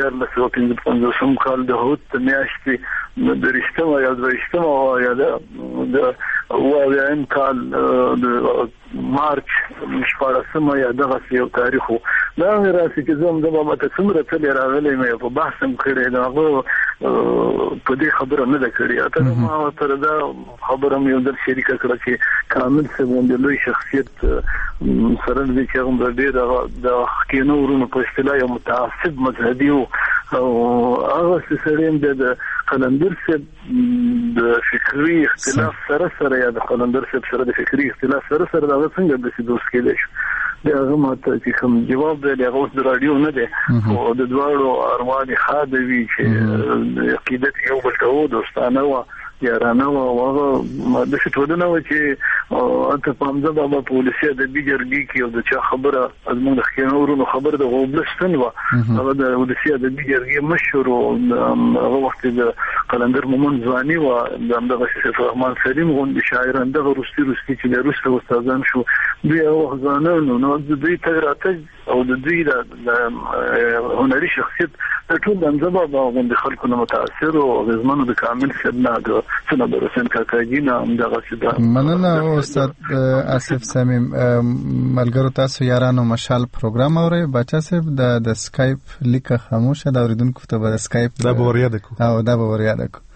1950 کال د هوت میاشتې د رښتما یا د رښتما یا د وایم کال د مارچ 14 یا دغه یو تاریخ دا راځي چې زموږ د بابا ته څومره تل راغلي مې په بحث هم کړی دا په دې خبره نه ده کړې اته ما تر دا خبره مې د شریکه کړه چې کامل څه باندې لوی شخصیت سره دې چې هم د خکینو ورونو په اصطلاح یو متعصب مذهبي او هغه سره د قلندر سره د فکری اختلاف سره یا د قلندر سره د فکری اختلاف سره دا څنګه د دوست کېدل دغه ماته چې کوم جواب دی هغه اوس د رادیو نه دی او د دوړو ارواني خادوي چې عقیدت یو بل ته دوستانه و یارانه و هغه د شتودنه و چې انت په حمزه بابا پولیسي د بیجرګي کې او د چا خبره ازمن د خینورونو خبره د غوبلستان و هغه د پولیسي د بیجرګي مشهور او هغه وخت د قلندر مومن ځواني و دغه شیخ رحمان سلیم غوندي شاعران دغه روسي چې د روسي استادان شو دوی هغه ځانانو نو دوی ته راته او د دوی د هنري شخصیت ټول د حمزه بابا غوندې خلکو نه متاثر او غزمنو د کامل سبنا د سنبر حسین کاکاجي نه همدغه سده. مننه استاد آصف صمیم. ملګرو تاسو یارانو مشال پروګرام اورئ. بچا صاحب د سکایپ لیکه خاموشه دا اوریدونکو ته به سکایپ دا به ور یاد کو او دا به ور یاد کو.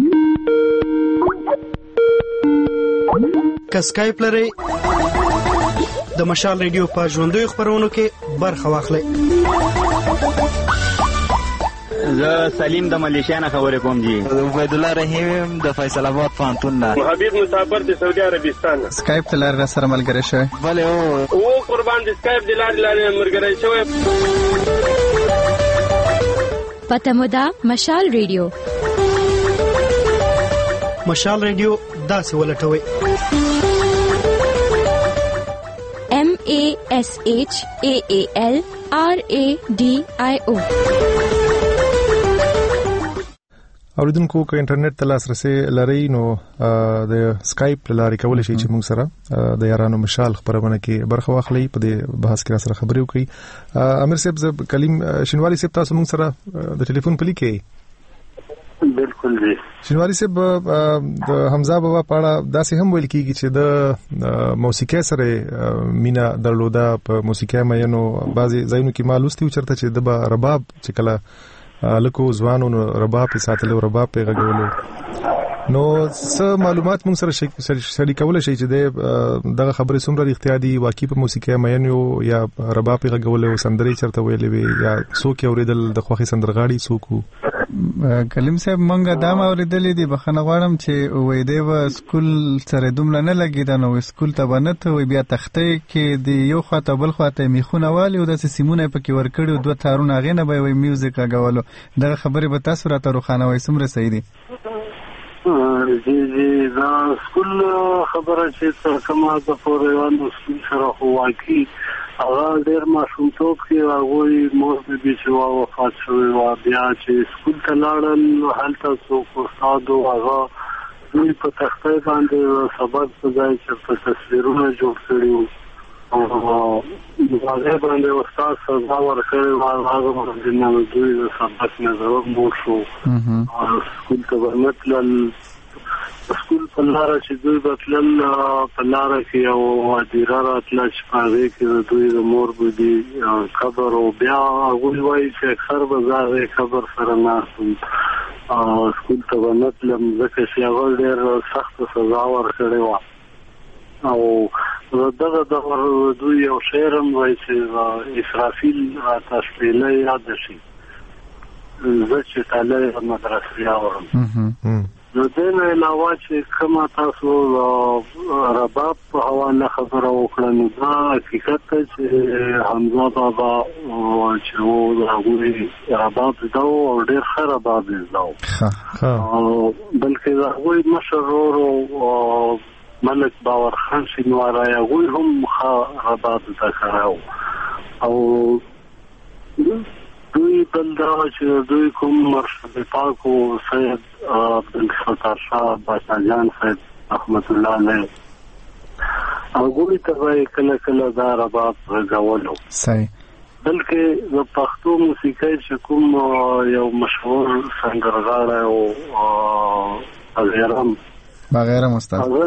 که سکایپ لري د مشال ریډیو په ژوندوي خبرونو کې برخه واخلئ. زه سلیم د ملیشیا نه خبرې کوم جی. عبید الله رحیم د فیصل آباد پوهنتون نه. حبیب مسافر د سعودي عربستان. سکایپ ته لار سره ملګری شوی. بله او قربان د سکایپ د لارې ملګری شوی. پته مو ده مشال ریډیو. مشال ریډیو داسې ولټوي MASHAALRADIO. اوریدونکو که انټرنیټ ته لاسرسي لري نو د سکایپ لارې کولای شي چې موږ سره د یارانو مشال خبرونه کې برخه واخلي. په دې بحث کې سره خبرې وکړي. امیر صاحب کلیم شینواری صاحب تاسو موږ سره د ټلیفون په لیکي. بالکل جی. شینواری صاحب د حمزه بابا په اړه داسې هم ویل کیږي چې د موسیقي سره مینا درلوده. په موسیقي مینو بعضي ځایونو کې معلومستي چرته چې د رباب چې کله لکو ځوانو رباب په ساتلو رباب په غږولو نو څه معلومات موږ سره شریک کولای شي چې دغه خبرې څومره اختیاري واقعي په موسیقي مینو یا رباب په غږولو سندري چرته ویلې وي یا څوک اوریدل د خوخي سندرغاړي څوک. کلیم صاحب مونږه دا اوریدلې دي بخنه غواړم چې وې دی و سکول سره دومره نه لګیدا نو سکول ته بنته وي بیا تختې کې دی یو خواته بل خواته میخونه والی او د سیمونه پکې ورکړي دوه تارونه غینه به وي میوزیک غاولو. دا خبره به تاسو راته روخانه وای سمره صحیح دي. جی دا سکول خبره چې کومه د پروان سکول سره خو واقعي هغه ډېر ماشومتوب کې هغه مور دې چې وفات شوی و بیا چې سکول ته لاړل هلته څوک استاد او هغه دوی په تخته باندې سبق ځای چې تصویرونه جوړ کړي او هغه باندې استاد سزا ورکړي او هغه باندې دوی سبق نه ضرور مو شو. سکول ته ورمتل سکول په لاره چې دوی بتلل په لاره کې او وادیره راتله چې پاغې کې دوی د مور بودي قبر او بیا هغوی وایي چې اکثر به زه هغې قبر سره ناست وم. سکول ته به نه تلم ځکه چې هغه ډېر سخته سزا ورکړې وه او دغه دور دوی یو شعر هم وایي چې اسرافیل راته شپېله یاده شي زه چې تالی مدرسې اورم. نو دې نه علاوه چې کومه تاسو رباب په حواله خبره وکړه نو دا حقیقت چې حمزه بابا چې و هغوی رباب زده او ډېر ښه رباب زده بلکې د هغوی مشر ورور ملک باور خان شینواری هغوی هم ښه رباب زده کړی او دوی بل دا چې دوی کوم مرشد پاکو سید عبدالستار شاه باشاجان صاحب رحمت الله علیه هغوی ته به کله کله دا رباب غږولو. صحیح. بلکې د پښتو موسیقۍ چې کوم یو مشهور سندرغاړی او باغیرم استاد هغه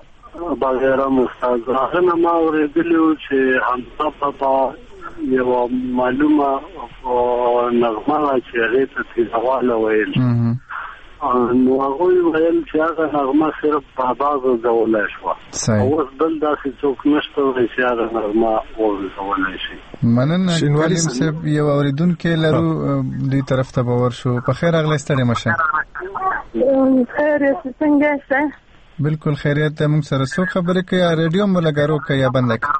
نه ما اورېدلي وو چې حمزه بابا یو معلومه نغمه چې هغې ته تیزواله ویل نو هغوی ویل چې هغه نغمه صرف بابا غږولی شوه اوس بل داسې څوک نشته وایي چې هغه نغمه وغږولی شي. مننه کلیم صاحب یو اورېدونکی لرو دوی طرف ته به ورشو. په خیر راغلی ستړی مه شه. خیریت څنګه یاست؟ بالکل خیریت دی. موږ سره څوک خبرې کوي راډیو مو لګارو که یا بنده کړه؟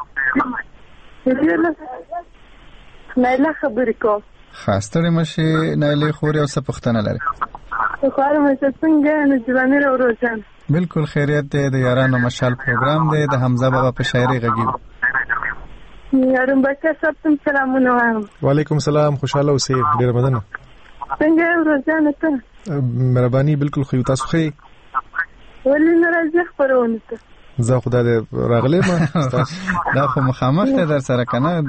نایله خبرې کوم. ښه ستړې مه شې نایلې خورې او څه پوښتنه لرې؟ غواړم چې څنګه نجیبامیر او روزان. بالکل خیریت دی. د یارانو مشال پروګرام دی د حمزه بابا په شاعري غږیږو. یارم بچه صاحب تم سلامونه وایم. وعلیکم السلام خوشاله اوسئ ډېره مننه. څنګه روزان ته؟ مهرباني بالکل خو تاسو ښه ولې نه راځي خبرونه ته؟ زه خدای راغلی ما دا خو مخامخ ته در سره کنه یا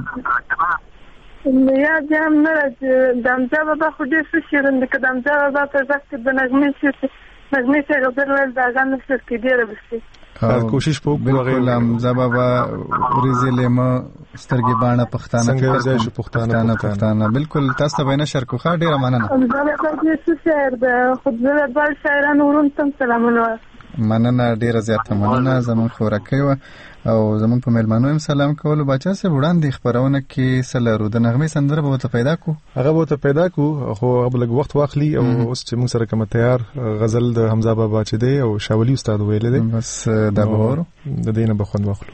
بیا هم نه راځي د حمزه بابا خو ډېر ښه شعرونه دي که د حمزه بابا په ږغ کې د نغمې صاحب ویل د هغه نشر کې ډېره بسي کوشش په بالکل حمزه بابا ریزه لیمه سترګې باڼه پښتانه پښتانه بالکل تاسو ته نشر کوخه ډېره مننه حمزه بابا دې څه شعر ده خو د بل شاعرانو ورون تم سلامونه مننه ډیره زیاته مننه زمون خورکې و او زمون په ملمنو هم سلام کول بچا سه وړاندې خبرونه کې سلرو د نغمې سندره به ته پیدا کو هغه به ته پیدا کو خو هغه لږ وخت واخلي او اوس چې موږ سره کوم تیار غزل د حمزه بابا چې دی او شاولی استاد ویل دی بس دا به د دینه به خوند واخلو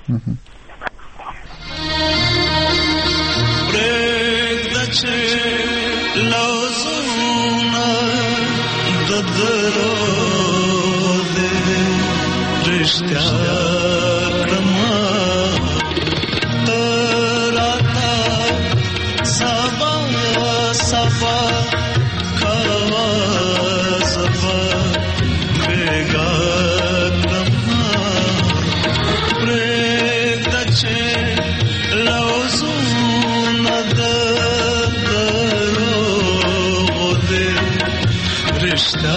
رشتہ کرما تراتا سبا سبا کوا سبا بیگا کرما پریدچے لوزون درو دے رشتہ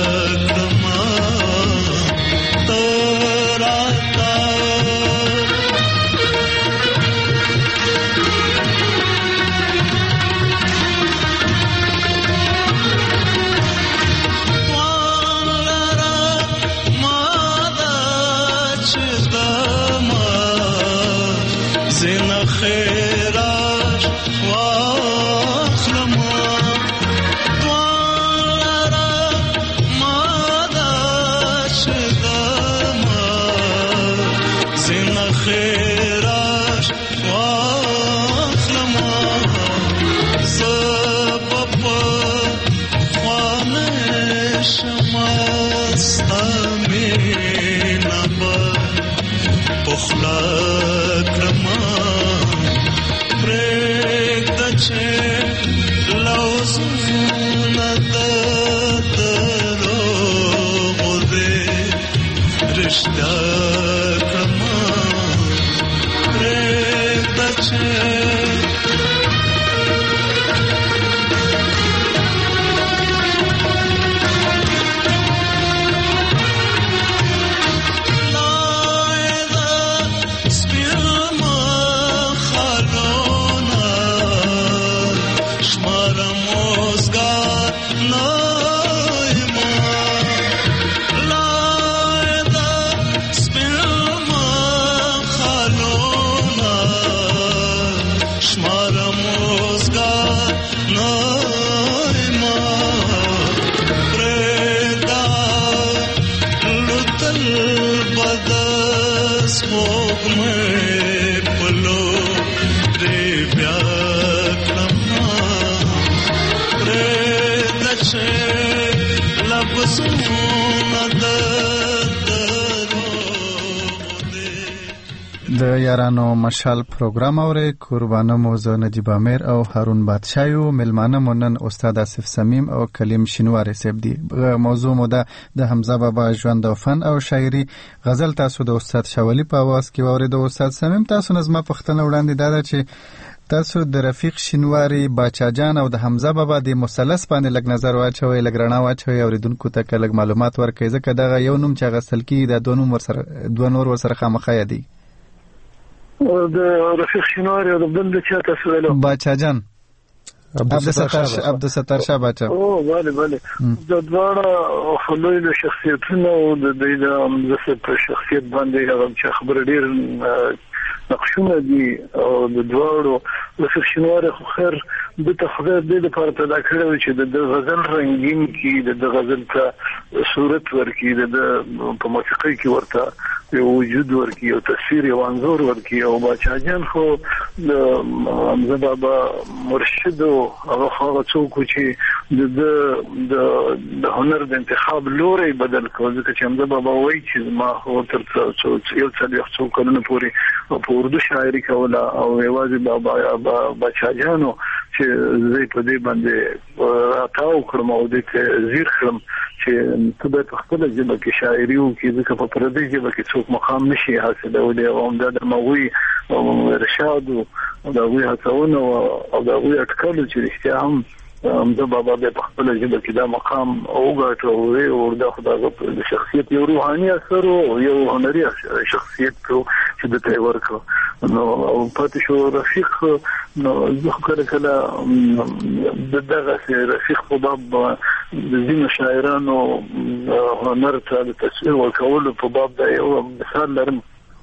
د یارانو مشال پروګرام اوري قربانه موزه نجیب امیر او هارون بادشاهو ملمانه مونن استاد اسف سمیم او کلیم شینواری صاحب دی موضوع مو د حمزه بابا ژوند او فن او شاعري غزل تاسو د استاد شاولی په आवाज کې اوري د استاد سمیم تاسو نظم پښتنه وړاندې دا چې تاسو د رفیق شینواری باچا جان او د حمزه بابا د مثلث باندې لګ نظر واچوي لګ رڼا واچوي اوریدونکو ته کله معلومات ورکړي ځکه دا یو نوم چې غسل کی د دوه نوم ورسره دوه نور ورسره خامخا دی د رفیق شینواری او د بل چا تاسو ویلو باچا جان عبدالستار شاه باچا او بله د دواړه خلوی شخصیتونه او د حمزه په شخصیت باندې هغه چې خبر ډیر نقشونه دي او د دواړو رفیق شینواری خو خیر د تخدیر د لپاره پیدا کړو چې د غزل رنگین کی د غزل ته صورت ورکی د په موسیقۍ کې ورته یو وجود ورکی او تصویر یو انځور ورکی او باچا جان خو د حمزه بابا مرشد او هغه څوک چې د هنر د انتخاب لوري بدل کړ ځکه چې حمزه بابا وایي چې ما هو تر یو څه کلونه پورې په اردو شاعري کوله او یوازې باچا جانو چې زه په دې باندې راتاو کړم او د زیر کړم چې چې ته به خپل ژبه کې شاعري وکړې ځکه په پردي ژبه کې څوک مقام نشي حاصلولی او همدا د مغوي ارشاد او د هغوی هڅونه او د هغوی اټکل چې رښتیا هم حمزه بابا به خپل ژبه کې دا مقام وګټو او دا خدای د شخصیت یو روحاني اثر او یو هنري شخصیت چې د ته ورکو نو پاتې شو رفیق نو زه کله دغه رفیق په باب د ځینو شاعرانو هنر ته د تصویر ورکولو په باب دا یو مثال لرم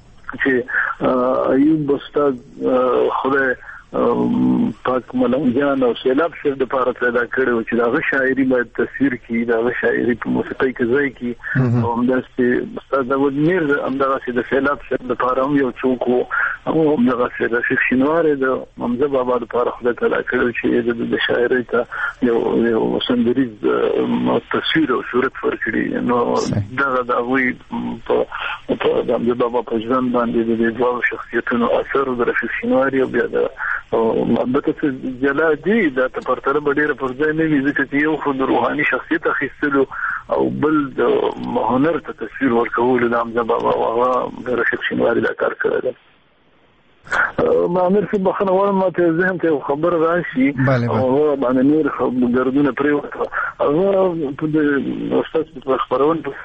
چې ایوب استاد خدای پاک ملنګان او سیلاب شر د پاره پیدا کړو چې دا شاعري باید تصویر کی دا شاعري په موسیقۍ کې ځای کی او همداسې استاد داود میر همداسې د سیلاب شر د پاره یو څوک او همداسې د شیخ شینوار د حمزه بابا د پاره خدای تعالی کړو چې د شاعري ته یو سندریز تصویر او صورت ورکړي نو دا وی په د حمزه بابا په ځان باندې د دوه شخصیتونو اثر د رفیق شینوار او بیا د البته جلا دي دا ته پرتره ډیره پر ځای نه وي ځکه چې یو خو د روحاني شخصیت اخیستلو او بل د هنر ته تصویر ورکول د حمزه بابا او هغه د رفیق شینواري دا کار کړی دی ما امر څه بخنه وایم ماته ذهن ته خبر راشي او باندې نور ګردونه پرې هغه په استاد په خبرونه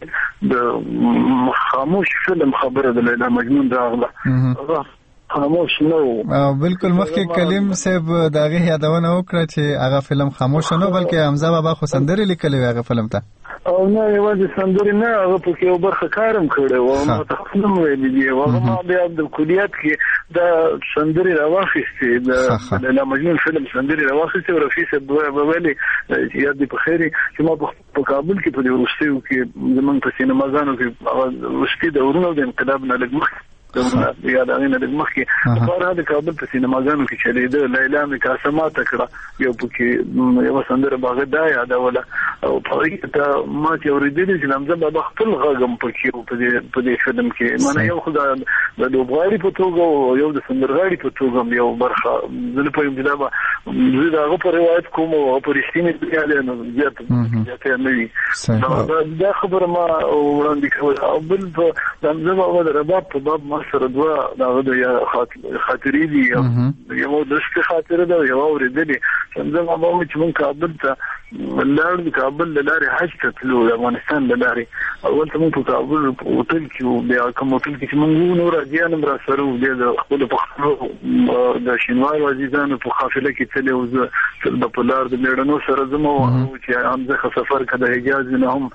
د خاموش فلم خبره د لیلا مجنون راغله خاموش نو بالکل مخکې کلیم صاحب داغه یادونه وکړه چې هغه فلم خاموش نه بلکې حمزه بابا خو سندري لیکلې هغه فلم ته او نه یوازې سندري نه هغه په کې یو برخه کارم کړی و ما ته نو ویلې دی او ما بیا د کلیات کې دا سندري راوخیستې د لیلا مجنون فلم سندري راوخیستې او رفیق صاحب ویلي یاد دی په خیري چې ما په کابل کې په ورستیو کې زمونږ په سینماګانو کې ورستي د ورونو د انقلاب نه لګ یا دا نه د مخکې په اړه د کابل په سینماګانو کې چې د لیلا مقاسمات کړه یو پکې یو سندره باغ دا یادوله او په هغه ته ما چې اوریدل چې حمزه بابا خپل غږم پکې په دې فلم کې معنی یو خدای د دوبغاړي په توګه او یو د سندرغاړي په توګه یو برخه زه په دې لابا زه دا په روایت کوم او په رښتینی ډول نه زیاته نه وي دا خبره ما وړاندې کوله او بل په حمزه بابا د رباب په باب سره دوه داغه د خاطرې دي یو د ست خاطره ده یو اوریدلې څنګه ما به چې مون کابل ته لاړ د کابل لارې حج ته تلو د افغانستان لارې اول ته مون په کابل هوټل کې بیا کوم هوټل کې مونږ نور اجیان را سره د خپل پښتنو د شینوار عزیزانو په قافله کې تلو زه د پلار د میړنو سره زمو چې حمزه سفر کړه حجاز نه هم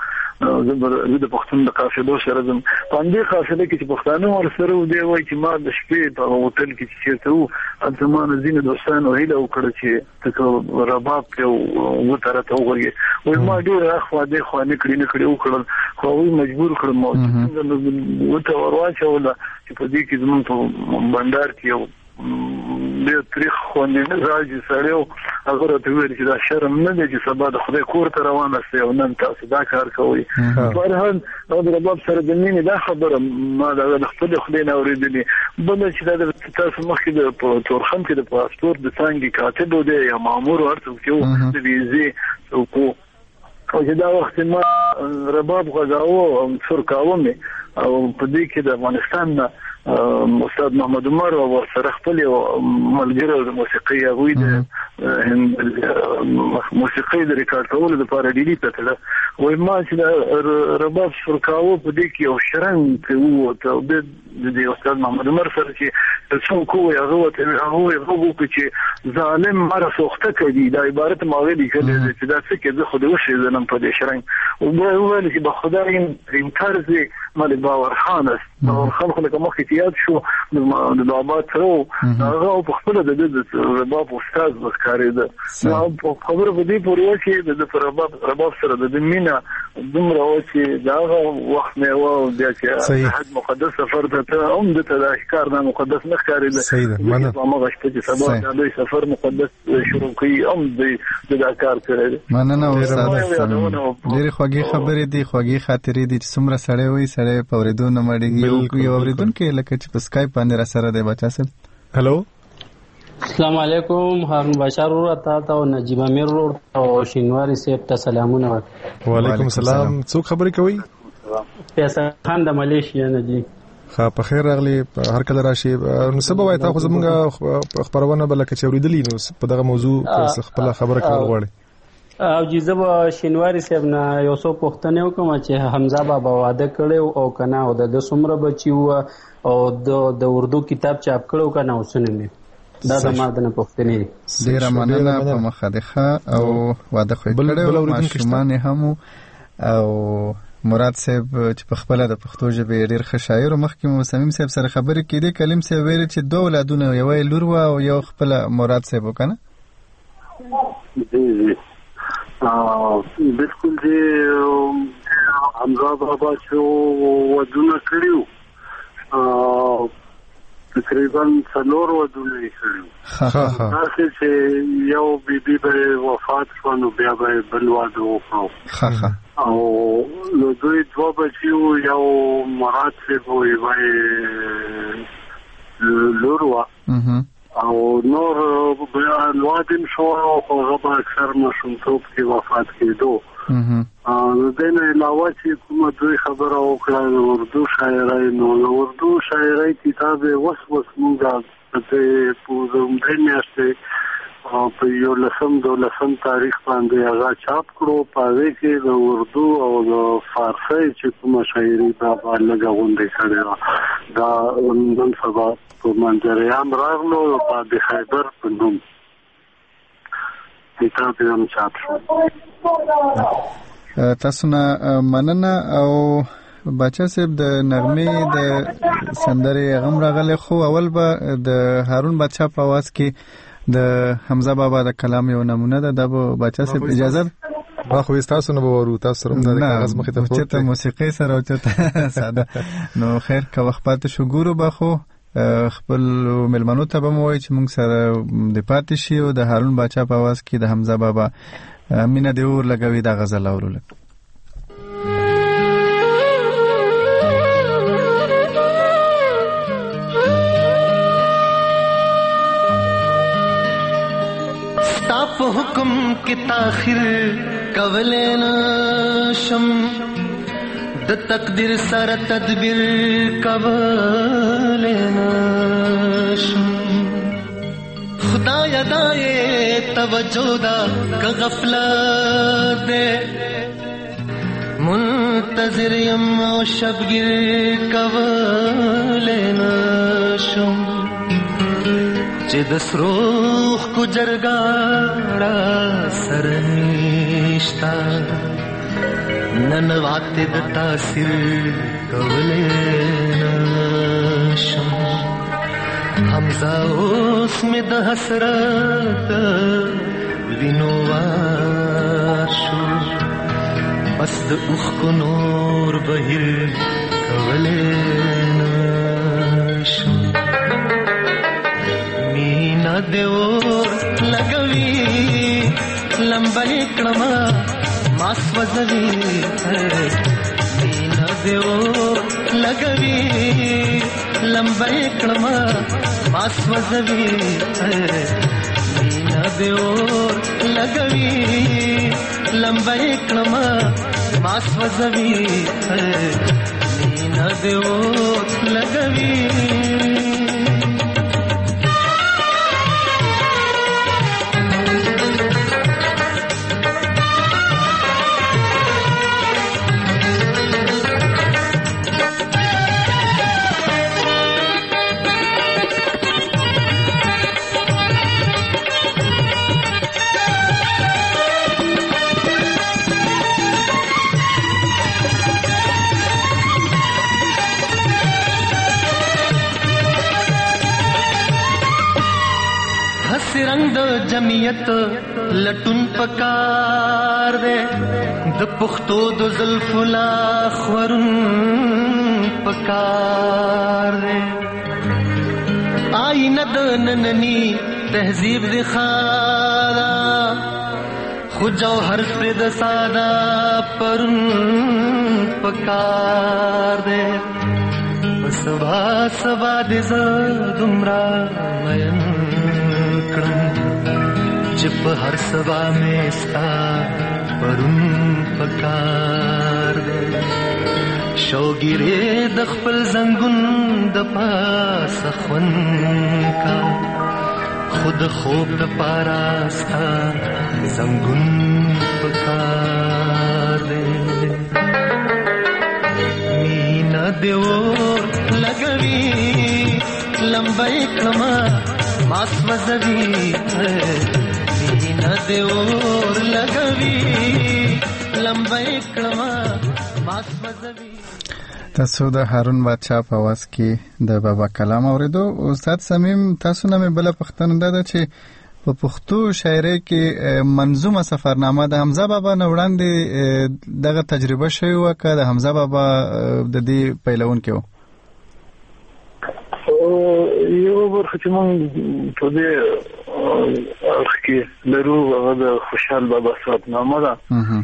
زه د پښتون د قافلو سره زم باندې قافله کې چې پښتانه ور سره دی وای چې ما د شپې په هوټل کې چې ته وو زمانه زینه دوستانو هیله وکړه چې تاسو رباب یو وتره ته وګورئ وای ما ډیر اخوا د خو نه کړی وکړل خو وی مجبور کړم چې وته ورواچول چې په دې کې زمون په بندر کې یو د تاریخ خوندې راځي سړیو هغه ته ویل چې دا شرم نه دی چې سبا د خدای کور ته روانه سي او نن تاسو دا کار کوي فرهان او د رباب سره د مینې دا خبره ما دا د خپل خدای نه اوریدلې بل چې دا تاسو مخکې د تورخم کې د پاسپورت د څنګه کاتب دی یا مامور ورته کې د ویزه او چې دا وخت ما رباب غزاو او سرکاوه او په دې کې د افغانستان استاد محمد عمر او سره خپل ملګری د موسیقي غوي د موسیقي د ریکارډ کولو لپاره ډیلی ته وای ما چې رباب سرکاوه په دې کې یو شرنګ وو ته د استاد محمد عمر سره چې څو کوی هغه چې ظالم مر سوخته کوي دا عبارت ما ویلي کړي چې دا څه کې زه خو د وشي زلم په دې شرنګ او دا ویل چې په خدای انکار زی مال باور خان خلکو له کومه احتیاط شو د بابا ترو هغه په خپل د رباب استاد وکړي دا خبره په دې پورې چې د رباب سره د مینا دومره و چې دا وخت نه و بیا چې حد مقدس سفر ته هم د تذکر نه مقدس نه ښکارېده هغه شپه چې سبا د سفر مقدس شروع کړي هم د کار کړی مننه استاد ډېر خوږی خبرې دي خوږی خاطرې دي چې څومره سړی وي سړی په ورېدو نه مړېږي یو ورېدونکو لکه چې په سکایپ باندې را سره دی بچا صاحب هلو السلام علیکم هارون بشار ورور ته او نجیب امیر ورور او شینواری صاحب ته سلامونه. وعلیکم السلام. څوک خبرې کوي؟ فیصل خان د ملیشیا نجیب. ها په خیر راغلی. هر کله راشي. نو سبا وای تاسو زمونږ خبرونه بل کې چوریدلی نو په دغه موضوع خپل خبره کول غواړي. او جزب شینواری صاحب نه یو څو پوښتنه وکم چې حمزه بابا واده کړو او کنه او د څومره بچي او د اردو کتاب چاپ کړو کنه اوسنه دا زماده نه پوښتنه دي. ډیره مننه په مخدخه او واده خو کړو ماشومان هم او مراد صاحب چې په خپل د پښتو ژبې ډیر ښه شاعر او مخکې مو سمیم صاحب سره خبرې کړې کلیم صاحب ویل چې دوه اولادونه یو لور او یو خپل مراد صاحب وکنه. جی بالکل جی حمزه بابا چې ودونه کړیو تقریبا 4 ودونه یې کړیو. تاسو چې یو بیبي به وفات شو نو بیا به بل واده وکړو او نو دوی 2 بچیو یو مراد صاحب وای لوروا او نور الوادم شو او غبا اکثر مشمتوب کی وفات کېدو. نو دین علاوه چې کومه دوی خبره وکړه اردو شاعرای نو اردو شاعرای کتاب وس مونږه په پوزوم د میاشتې په یو لسم تاریخ باندې هغه چاپ کړو. په کې د اردو او د فارسی چې کومه شاعري دا لږه غونډه کړې دا نن سبا په منځریان راغلو په خیبر په نوم کتاب هم چاپ شو. تاسو نه مننه او بچا صاحب د نغمې د سندرې غم راغله خو اول به د هارون بادشاہ په आवाज کې د حمزه بابا د کلام یو نمونه ده. د بچا صاحب اجازه ما خو تاسو نه وورو تاسو سره د کاغذ مخې ته چې موسیقي سره او چې ساده نو خیر که وخت پاتې شو ګورو بخو خپل ملمنو ته به مو چې موږ سره د پاتې شي او د هارون بادشاہ په आवाज کې د حمزه بابا مینه دی اور لګوي دا غزل اورول. ستاپ حکم کی تاخیر کولینا شم د تقدیر سره تدبیر کولینا شم خدای دای توجه دا که غفلت دے منتظر یم او شبگیر کولینا شم چې د سروخ کو جرګاړه سرنيشتا نن واته د تاثیر کولینا شم حمزه اوس می د حسرت وینوار شو بس د اوخ کو نور بهیر کولینا شم مینا دیور لګوي لمبای کړما ماس وزوي مینا دیور لګوي لمبای کړما ماس وزوي مینا دیور لګوي لمبای کړما ماس وزوي مینا دیور لګوي. رنگ د جمعیت لټون پکار دے د پختو د زلف لا خورن پکار دے آئینه د نننی تهذیب د خارا خو جوهر پر د ساده پرن پکار دے سبا سبا د زدمرا مین کړم چې په هر سبا مې ستا پرون پکار دی شوګیرې د خپل زنګون د پاسه خون کا خود خوب د پاراستا زنګون پکار دی مینا دیو لګوي لمبای کما ماس مزوي مینا دیو لګوي لمبای کما ماس مزوي. تاسو د هارون بادشاہ په आवाज کې د بابا کلام اوریدو. استاد صمیم تاسو نه بل پښتنه ده چې په پښتو شاعرۍ کې منظومه سفرنامه د حمزه بابا نه وړاندې دغه تجربه شوی و که د حمزه بابا د دې پیلون کې و؟ یو برخه چې موږ په دې اړخ کې لرو هغه د خوشحال بابا سفرنامه ده.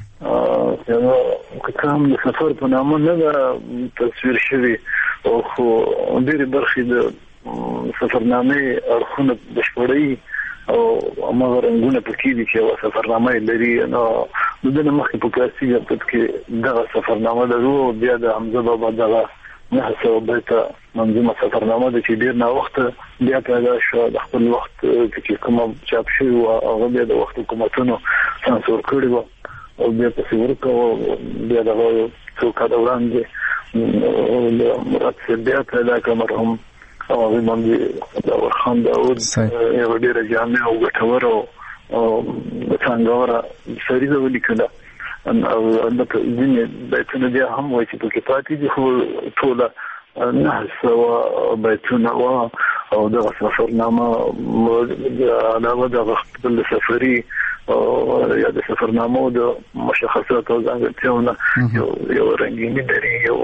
که هم د سفر په نامه نه ده تصویر شوي او خو ډېرې برخې د سفرنامې اړخونه بشپړوي او هماغه رنګونه پکې دي چې یوه سفرنامه یې لري. نو د ده نه مخکې په کلاسیک ادب کې دغه سفرنامه لرو. بیا د حمزه بابا دغه 900 بیته منظومه سفرنامه ده چې ډېر ناوخته بیا پیدا شوه. د خپل وخت چې کومه چاپ شوې وه هغه بیا د وخت حکومتونو سانسور کړې وه او بیا پسې ورکوه. بیا دغه څو کاله وړاندې د مراد صاحب بیا پیدا کړه مرحوم او هغې باندې داور خان داود یوه ډېره جامع او ګټوره او څانګوره سریزه ولیکله او البته ځینې بیتونه بیا هم وایي چې پکې پاتې دي خو ټوله 900 بیتونه وه او دغه سفرنامه علاوه دغه خپل سفري یا د سفرنامو د مشخصات او ځانګړتیاونه یو رنګیني لري یو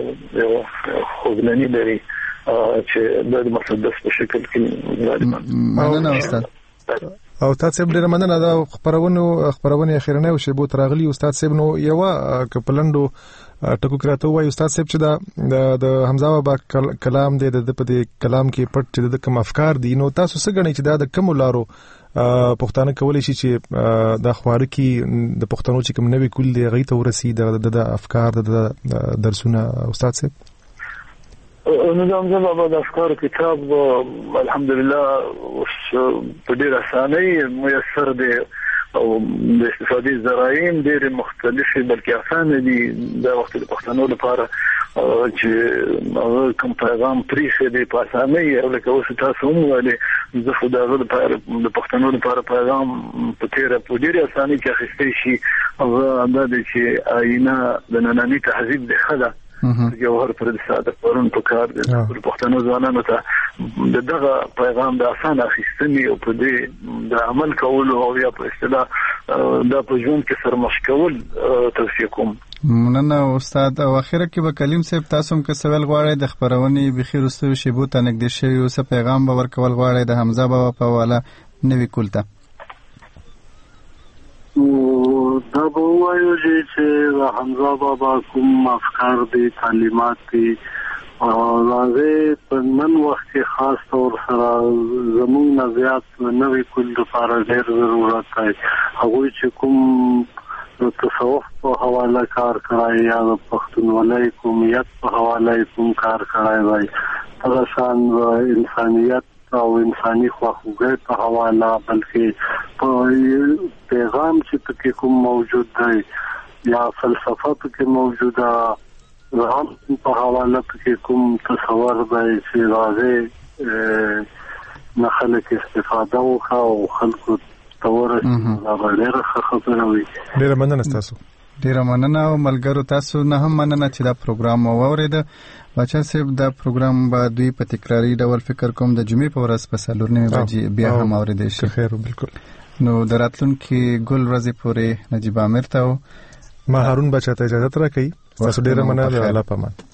خوږلني لري چې د مسدس په شکل کې مننه استاد. او استاد صاحب ډېر مننه دا خبرونه اخیرنه او شیبو تراغلی استاد صاحب نو یو کپلندو ټکو کراته وای استاد صاحب چې دا د حمزه بابا کلام دی د په دې کلام کې پټ چې د کوم افکار دي نو تاسو څه غنئ چې دا د کوم لارو پښتانه کولای شي چې د خواره کې د پښتنو چې کوم نوې کول دی غي ته ورسي د افکار د درسونه استاد صاحب؟ نو د حمزه بابا د افکار کتاب الحمدلله په ډېر اسانۍ میسر دی او د استفادې ذرایم ډېرې مختلفې بلکې اسانه دي دا وخت د پښتنو لپاره چې هغه کوم پیغام پریښی دی په اسانۍ او لکه اوس تاسو هم ویلې زه خو د هغه د پښتنو لپاره پیغام په تېره په ډېرې اسانۍ کې اخیستی شي. هغه دا دی چې آینه د ننني تهذیب دی ښه ده جوهر پر د ساده پرون په کار د پښتنو ځوانانو ته دغه پیغام د اسانه اخیستنې او په دې د عمل کولو او یا په اصطلاح دا په ژوند کې سرمشق کول توصیه کوم. مننه استاد. او اخیره کې به کلیم صاحب تاسو هم که سوال غواړئ د خبرونې بخیر وروستیو شیبو ته نږدې شوي اوسه پیغام به ورکول غواړئ د حمزه بابا په حواله نوي کول ته؟ دا به ووایو چې د حمزه بابا کوم افکار دي تعلیمات دي هغه په نن وخت کې خاص طور سره زموږ نه زیات نوې کول لپاره ډېر ضرورت دی. هغوی چې کوم د تصوف په حواله کار کړی یا د پښتونولۍ قومیت په حواله کوم کار کړی وای هغه شان انسانیت او انساني خواخوږۍ په حواله بلکې په پیغام چې پکې کوم موجود دی یا فلسفه پکې موجوده هم په حواله پکې کوم تصور دی چې راځي نه خلک استفاده وکړي او خلکو تورې دا ډېره خبره وي. ډېره مننه تاسو. ډېره مننه او ملګرو تاسو نه هم مننه چې دا پروګرام واورید. بچا صاحب دا پروګرام به دوی په تکراری ډول فکر کوم د جمعې په ورځ په 4:30 بجې بیا هم اوریدل شي. خیر بالکل. نو دراتلونکي ګل ورځې پورې نجیب عامر ته ما هارون بچا ته اجازه راکړئ. تاسو ډېره مننه. الله پامان.